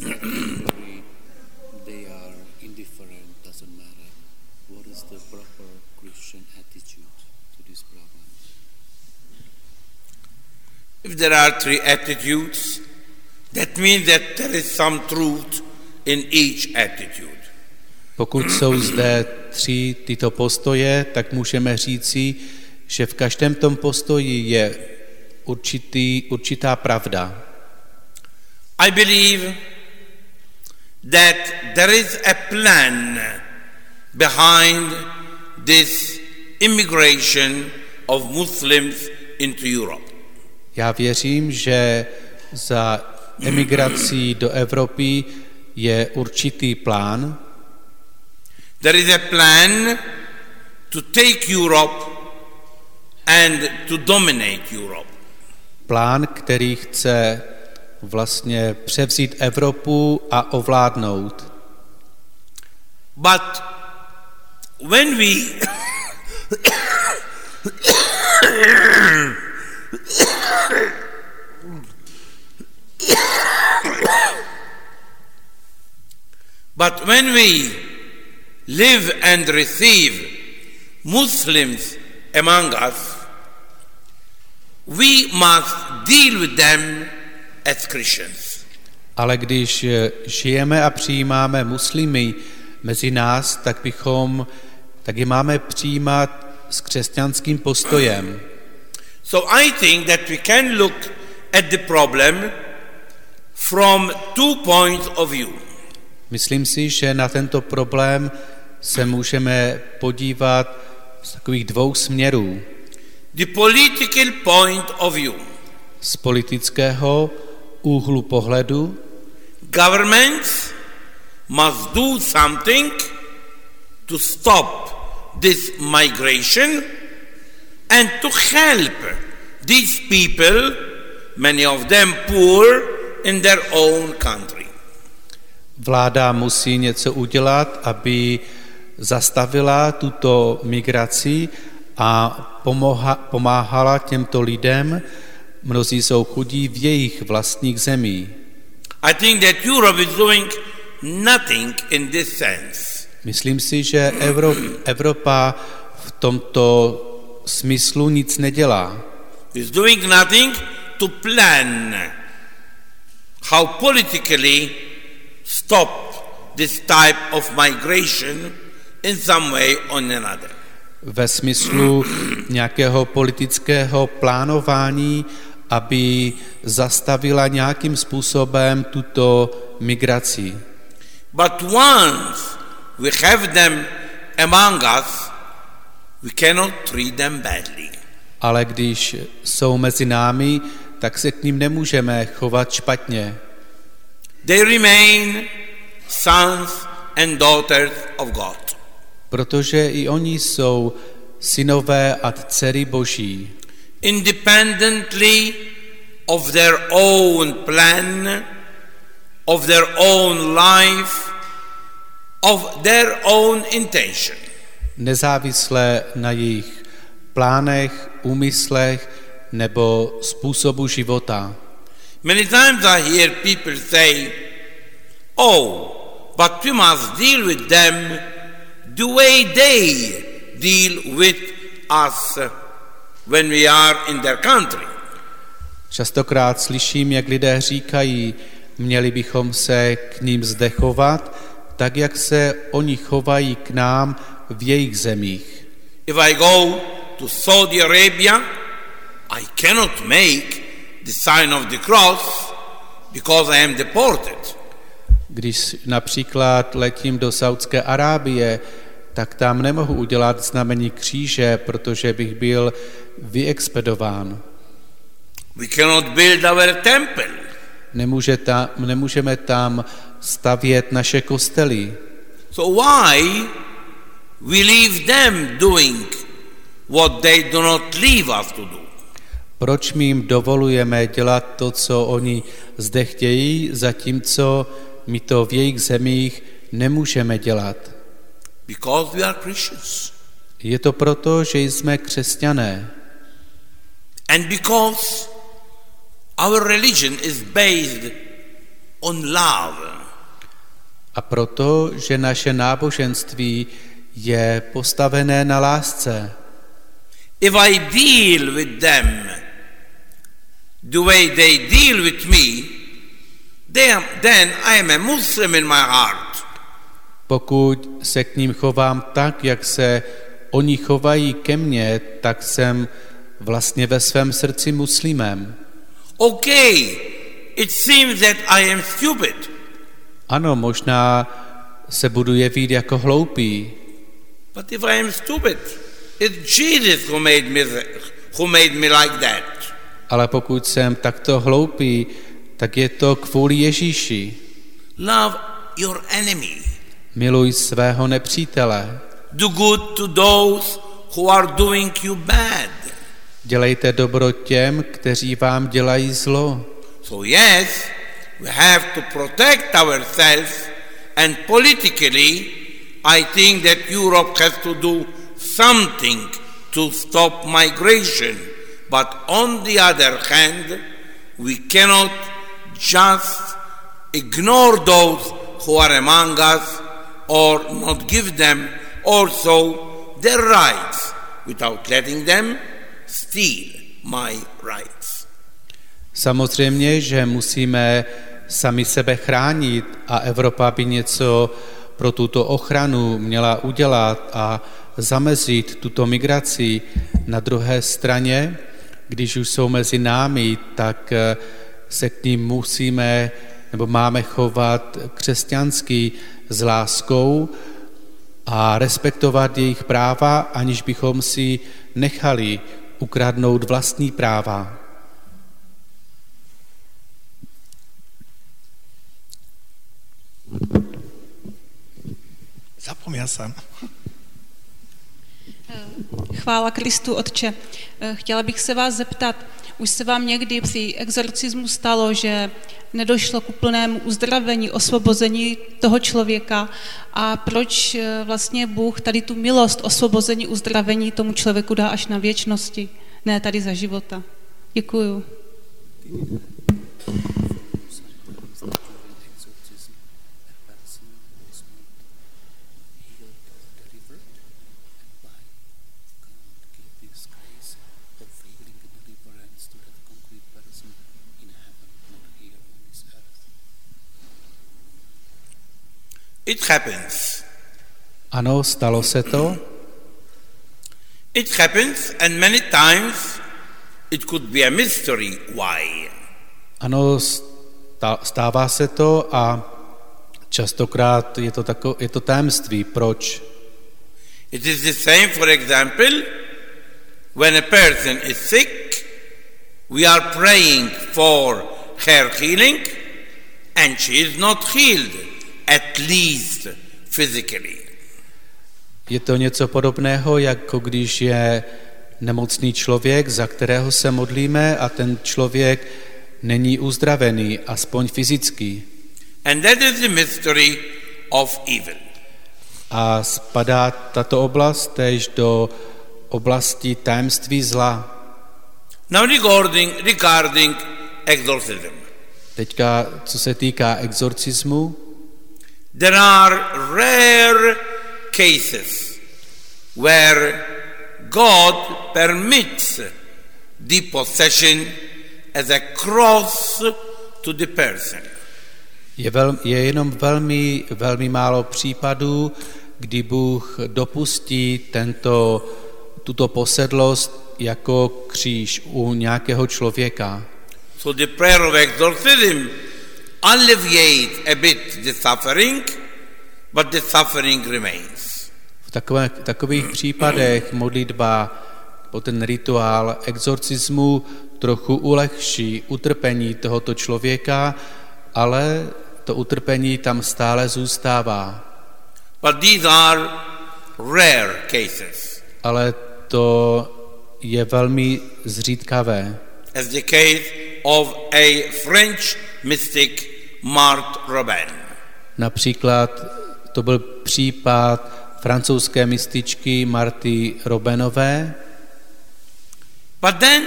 If there are three attitudes, that means that there is some truth in each attitude. Pokud jsou zde tři tyto postoje, tak můžeme říci, že v každém tom postoji je určitý, určitá pravda. I believe that there is a plan behind this immigration of Muslims into Europe. Já věřím, že za emigrací do Evropy je určitý plán. There is a plan to take Europe and to dominate Europe. Plán, který chce vlastně převzít Evropu a ovládnout. But when we But when we live and receive Muslims among us, we must deal with them as Christians. Ale když žijeme a přijímáme muslimy mezi nás, tak bychom, tak je máme přijímat s křesťanským postojem. So I think that we can look at the problem from two points of view. Myslím si, že na tento problém se můžeme podívat z takových dvou směrů. The political point of view. Z politického úhlu pohledu. Governments must do something to stop this migration and to help these people, many of them poor, in their own country. Vláda musí něco udělat, aby zastavila tuto migraci a pomoha, pomáhala těmto lidem. Mnozí jsou chudí v jejich vlastních zemích. I think that Europe is doing nothing in this sense. Myslím si, že Evropa v tomto smyslu nic nedělá. Is doing nothing to plan how politically stop this type of migration in some way or another. Ve smyslu nějakého politického plánování, aby zastavila nějakým způsobem tuto migraci. But once we have them among us, we cannot treat them badly. Ale když jsou mezi námi, tak se k ním nemůžeme chovat špatně. They remain sons and daughters of God. Protože i oni jsou synové a dcery Boží. Independently of their own plan, of their own life, of their own intention. Nezávisle na jejich plánech, úmyslech nebo způsobu života. Many times I hear people say, oh, but we must deal with them the way they deal with us when we are in their country. Častokrát slyším, jak lidé říkají, měli bychom se k ním zde chovat, tak jak se oni chovají k nám v jejich zemích. If I go to Saudi Arabia, I cannot make the sign of the cross because I am deported. Když například letím do Saudské Arábie, tak tam nemohu udělat znamení kříže, protože bych byl vyexpedován. We cannot build our temple. Nemůže tam, nemůžeme tam stavět naše kostely. So why we leave them doing what they do not leave us to do? Proč my jim dovolujeme dělat to, co oni zde chtějí, zatímco my to v jejich zemích nemůžeme dělat? Because we are Christians. Je to proto, že jsme křesťané. And because our religion is based on love. A proto, že naše náboženství je postavené na lásce. If I deal with them the way they deal with me, then, then I am a Muslim in my heart. Pokud se k ním chovám tak, jak se oni chovají ke mně, tak jsem vlastně ve svém srdci muslimem. Okay, it seems that I am stupid. Ano, možná se budu jevit jako hloupý. But if I am stupid, it's Jesus who made me, who made me like that. Ale pokud jsem takto hloupý, tak je to kvůli Ježíši. Love your enemy. Miluj svého nepřítele. Do good to those who are doing you bad. Dělejte dobro těm, kteří vám dělají zlo. So yes, we have to protect ourselves, and politically I think that Europe has to do something to stop migration. But on the other hand, we cannot just ignore those who are among us or not give them also their rights without letting them steal my rights. Samozřejmě, že musíme sami sebe chránit a Evropa by něco pro tuto ochranu měla udělat a zamezit tuto migraci. Na druhé straně, když už jsou mezi námi, tak se k ním musíme nebo máme chovat křesťansky s láskou a respektovat jejich práva, aniž bychom si nechali ukradnout vlastní práva. Zapomněl jsem. Chvála Kristu, Otče. Chtěla bych se vás zeptat, už se vám někdy při exorcismu stalo, že nedošlo k úplnému uzdravení, osvobození toho člověka a proč vlastně Bůh tady tu milost, osvobození, uzdravení tomu člověku dá až na věčnosti, ne tady za života? Děkuju. It happens. Ano, stalo se to. It happens, and many times it could be a mystery why. Ano, stává se to a častokrát je to, tako, je to tajemství. Proč? It is the same, for example, when a person is sick, we are praying for her healing, and she is not healed. At least physically. Je to něco podobného, jako když je nemocný člověk, za kterého se modlíme a ten člověk není uzdravený, aspoň fyzicky. And that is the mystery of evil. A spadá tato oblast též do oblasti tajemství zla. Now regarding, regarding exorcism. Teďka, co se týká exorcismu, there are rare cases where God permits the possession as a cross to the person. Je, vel, je jenom velmi, velmi málo případů, kdy Bůh dopustí tento, tuto posedlost jako kříž u nějakého člověka. So the prayer of exorcism alleviates a bit the suffering, but the suffering remains. V takové, takových případech modlitba po ten rituál exorcismu trochu ulehčí utrpení tohoto člověka, ale to utrpení tam stále zůstává. But these are rare cases. Ale to je velmi zřídkavé. As the case of a French mystic Marthe Robin. Například to byl případ francouzské mističky Marthy Robinové. But then,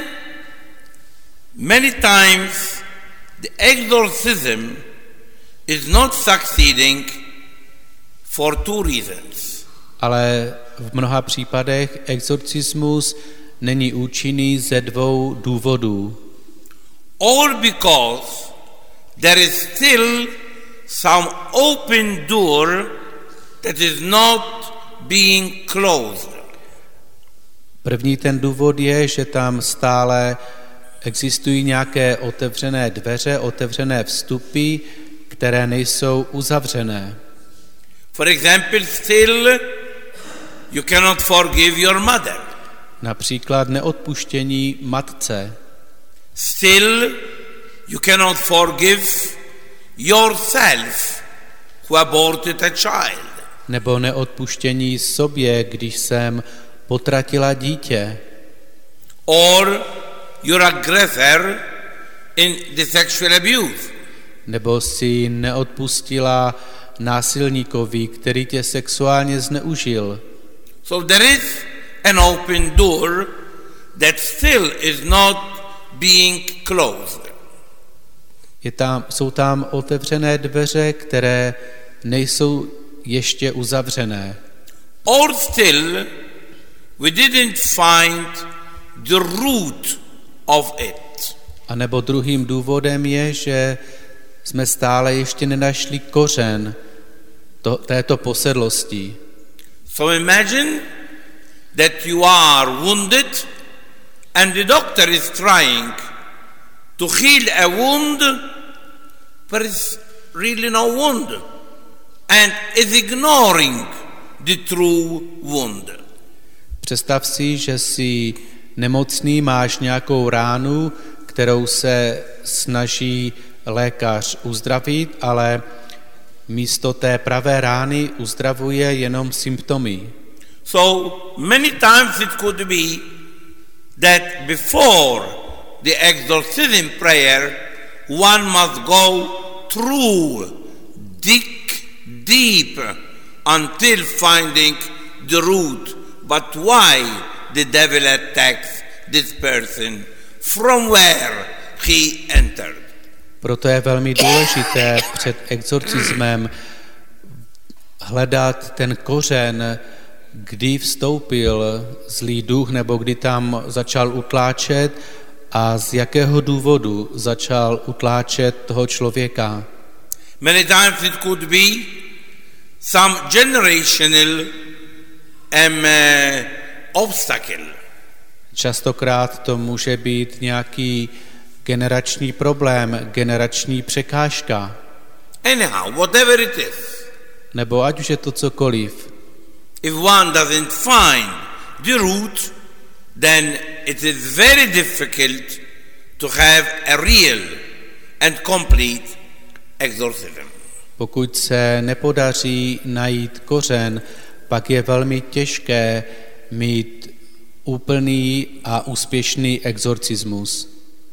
many times, the exorcism is not succeeding for two reasons. Ale v mnoha případech exorcismus není účinný ze dvou důvodů. Or because there is still some open door that is not being closed. První ten důvod je, že tam stále existují nějaké otevřené dveře, otevřené vstupy, které nejsou uzavřené. For example, still you cannot forgive your mother. Například neodpuštění matce. Still you cannot forgive yourself who aborted a child. Nebo neodpuštění sobě, když jsem potratila dítě. Or your aggressor in the sexual abuse. Nebo si neodpustila násilníkovi, který tě sexuálně zneužil. So there is an open door that still is not being closed. Je tam, jsou tam otevřené dveře, které nejsou ještě uzavřené. Or still we didn't find the root of it. A nebo druhým důvodem je, že jsme stále ještě nenašli kořen to, této posedlosti. So imagine that you are wounded and the doctor is trying to heal a wound, but it's really no wound, and is ignoring the true wound. Představ si, že jsi nemocný, máš nějakou ránu, kterou se snaží lékař uzdravit, ale místo té pravé rány uzdravuje jenom symptomy. So many times it could be that before the exorcism prayer one must go through, dig deep until finding the root. But why the devil attacks this person from where he entered? Proto je velmi důležité před exorcismem hledat ten kořen, kdy vstoupil zlý duch, nebo kdy tam začal utláčet a z jakého důvodu začal utláčet toho člověka. Many times it could be some generational um, uh, obstacle. Častokrát to může být nějaký generační problém, generační překážka. Anyhow, whatever it is. Nebo ať už je to cokoliv. If one doesn't find the root, then it is very difficult to have a real and complete exorcism. Pokud se nepodaří najít kořen, pak je velmi těžké mít úplný a úspěšný exorcismus.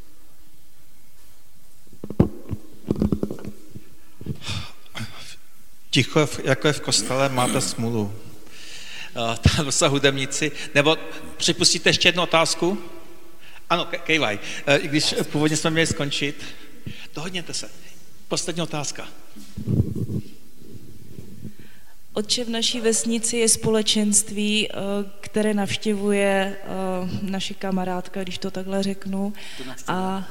Ticho, jako je v kostele, máte smůlu. Tam jsou hudebníci. Nebo připustíte ještě jednu otázku? Ano, kejvaj. I když původně jsme měli skončit. Dohodněte se. Poslední otázka. Otče, v naší vesnici je společenství, které navštěvuje naše kamarádka, když to takhle řeknu. A,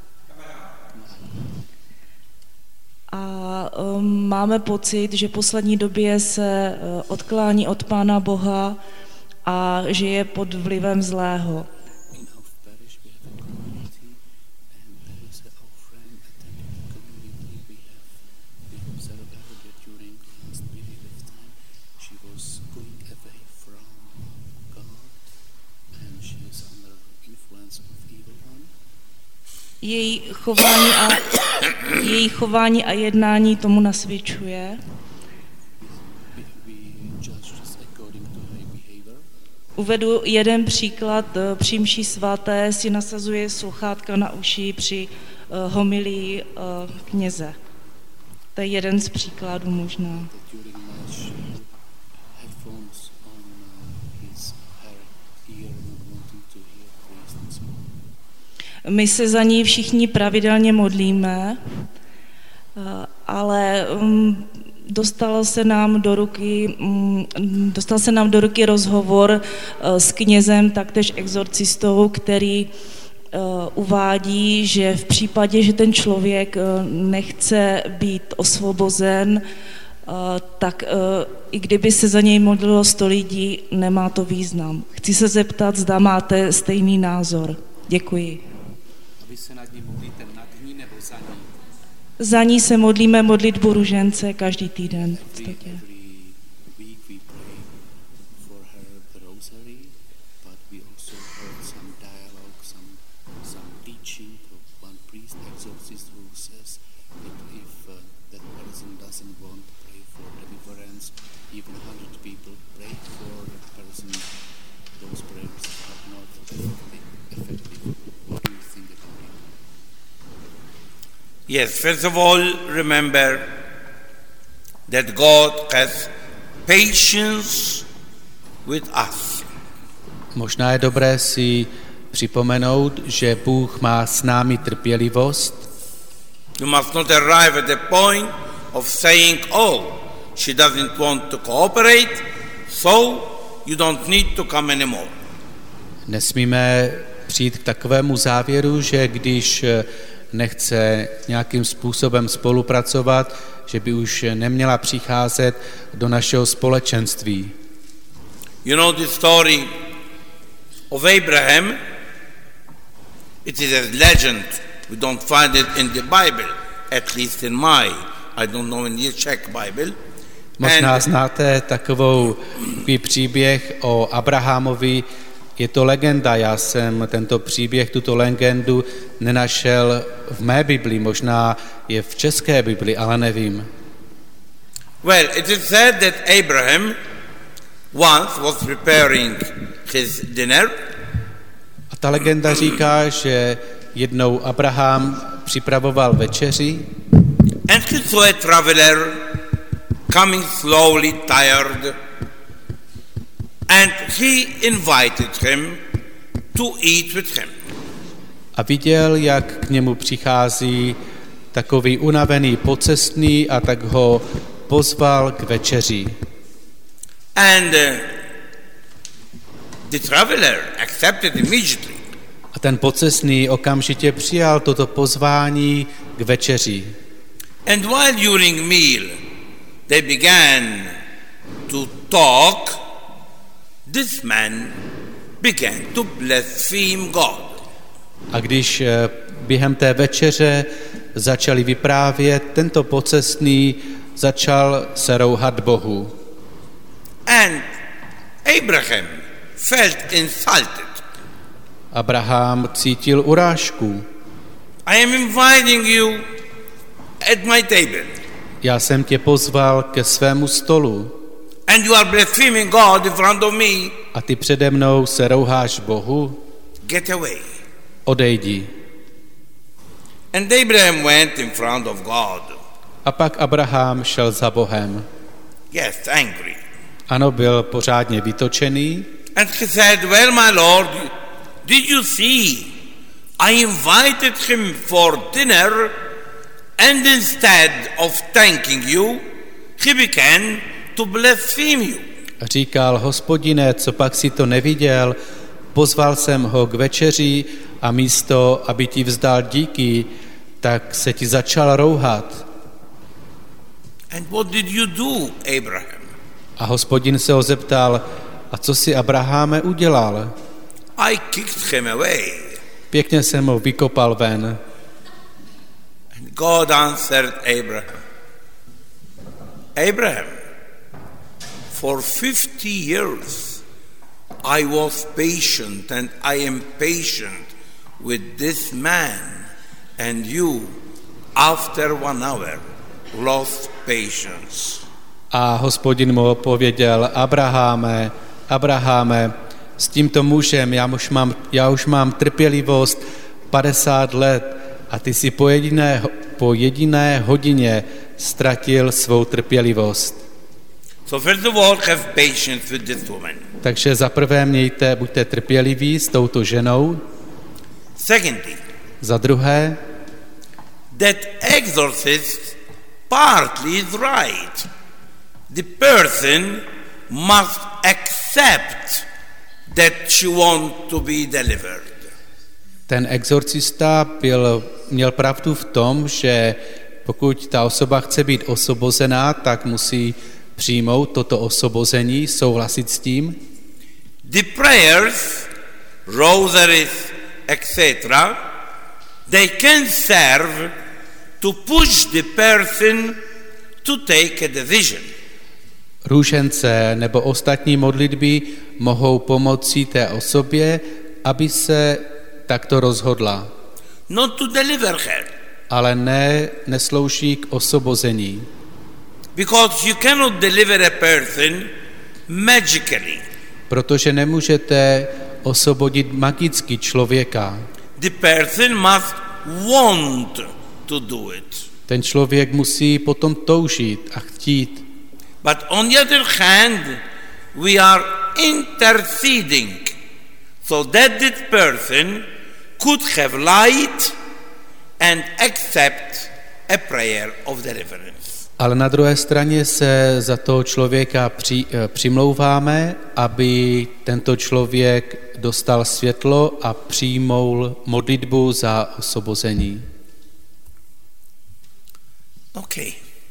a máme pocit, že v poslední době se odklání od Pána Boha a že je pod vlivem zlého. In our parish we have a community, and there is a, our friend attending the community. We have we observed her that during the last period of time she was going away from God, and she is under influence of evil one. Její chování a, její chování a jednání tomu nasvědčuje. We, we judge just according to her behavior. Uvedu jeden příklad. Při mši svaté si nasazuje sluchátka na uši při uh, homilii uh, kněze. To je jeden z příkladů možná. That during Mass she headphones on uh, his her ear, not wanting to hear priest and so on. My se za ní všichni pravidelně modlíme, uh, ale um, dostalo se nám do ruky, um, dostal se nám do ruky rozhovor uh, s knězem, taktéž exorcistou, který uh, uvádí, že v případě, že ten člověk uh, nechce být osvobozen, uh, tak uh, i kdyby se za něj modlilo sto lidí, nemá to význam. Chci se zeptat, zda máte stejný názor. Děkuji. A vy se nad ní modlíte nad ní nebo za ní? Za ní se modlíme modlitbu ružence každý týden. V Every, podstatě. every week we pray for her the rosary, but we also heard some dialogue, some some teaching of one priest, exorcist, who says that if uh, that person doesn't want to pray for deliverance, even a hundred people pray for that person, those prayers are not effective. effective. What do you think about it? Yes, first of all, remember that God has patience with us. Možná je dobré si připomenout, že Bůh má s námi trpělivost. You must not arrive at the point of saying, oh, she doesn't want to cooperate, so you don't need to come anymore. Nesmíme přijít k takovému závěru, že když nechce nějakým způsobem spolupracovat, že by už neměla přicházet do našeho společenství. You know the story of Abraham? It is a legend. We don't find it in the Bible, at least in my, I don't know in the Czech Bible. Možná And znáte takovou takový příběh o Abrahamovi. Je to legenda, já jsem tento příběh, tuto legendu nenašel v mé Bibli, možná je v české Bibli, ale nevím. well, it is said that Abraham once was preparing his dinner, A ta legenda říká, že jednou Abraham připravoval večeři and he saw a traveler coming slowly, tired, and he invited him to eat with him. a viděl, jak k němu přichází takový unavený pocestný a tak ho pozval k večeři. And uh, the traveler accepted immediately. A ten pocestný okamžitě přijal toto pozvání k večeři. And while during meal they began to talk, this man began to blaspheme God. A když eh, během té večeře začali vyprávět, tento pocestný začal se rouhat Bohu. And Abraham felt insulted. Abraham cítil urážku. I am inviting you at my table, Já jsem tě pozval ke svému stolu and you are blaspheming God in front of me. a ty přede mnou se rouháš Bohu? Get away. Odejdi. And Abraham went in front of God. A pak Abraham šel za Bohem. Yes, angry. Ano, byl pořádně vytočený. And he said, well, my Lord, did you see? I invited him for dinner, and instead of thanking you, he began to blaspheme you. A říkal, Hospodine, co pak si to neviděl? Pozval jsem ho k večeři a místo, aby ti vzdal díky, tak se ti začal rouhat. And what did you do, Abraham? A Hospodin se ho zeptal, a co si Abraháme udělal? I kicked him away. Pěkně jsem ho vykopal ven. And God answered Abraham. Abraham, for fifty years I was patient and I am patient with this man, and you, after one hour, lost patience. A Hospodin mu odpověděl, Abraháme, Abraháme, s tímto mužem já už mám, já už mám trpělivost padesát let a ty si po jediné, po jediné hodině ztratil svou trpělivost. So first of all, have patience with this woman. Takže za prvé mějte, buďte trpěliví s touto ženou. Secondly, Za druhé, that exorcist partly is right. The person must accept that she wants to be delivered. ten exorcista byl, měl pravdu v tom, že pokud ta osoba chce být osvobozená, tak musí přijmout toto osvobození, souhlasit s tím. The prayers, rosaries, et cetera, they can serve to push the person to take a decision. Růžence nebo ostatní modlitby mohou pomoci té osobě, aby se takto rozhodla, Not to deliver her. ale ne, neslouží k osvobození. Because you cannot deliver a person magically. Protože nemůžete osvobodit magicky člověka. The person must want to do it. Ten člověk musí potom toužit a chtít. But on the other hand, we are interceding so that this person could have light and accept a prayer of deliverance. Ale na druhé straně se za toho člověka při, přimlouváme, aby tento člověk dostal světlo a přijmul modlitbu za osvobození. Okay.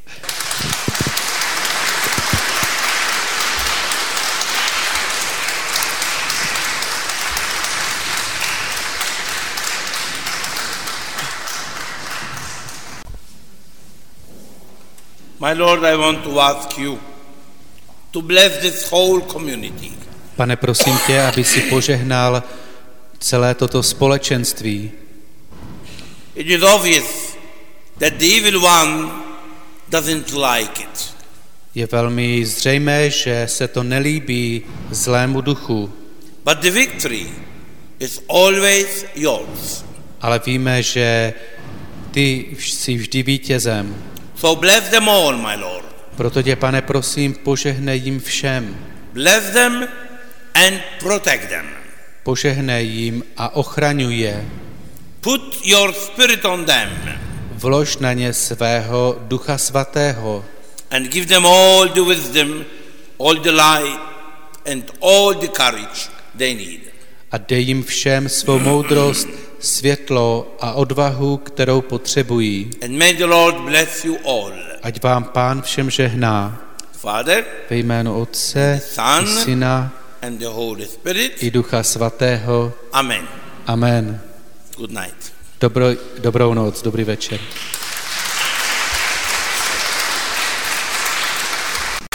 My Lord, I want to ask you to bless this whole community. Pane, prosím tě, aby si požehnal celé toto společenství. It is obvious that the evil one doesn't like it. Je velmi zřejmé, že se to nelíbí zlému duchu, But the victory is always yours. ale víme, že ty jsi vždy vítězem. So bless them all, my Lord. Proto tě, Pane, prosím, požehnej jim všem. Bless them and protect them. Požehnej jim a ochraňuj je. Put your spirit on them Vlož na ně svého Ducha Svatého and give them all the wisdom, all the light and all the courage they need. a dej jim všem svou moudrost, světlo a odvahu, kterou potřebují. And may the Lord bless you all. Ať vám Pán všem žehná. Father, Ve jménu Otce, Son, i Syna, and the Holy Spirit. i Ducha Svatého. Amen. Amen. Good night. Dobro, dobrou noc, dobrý večer.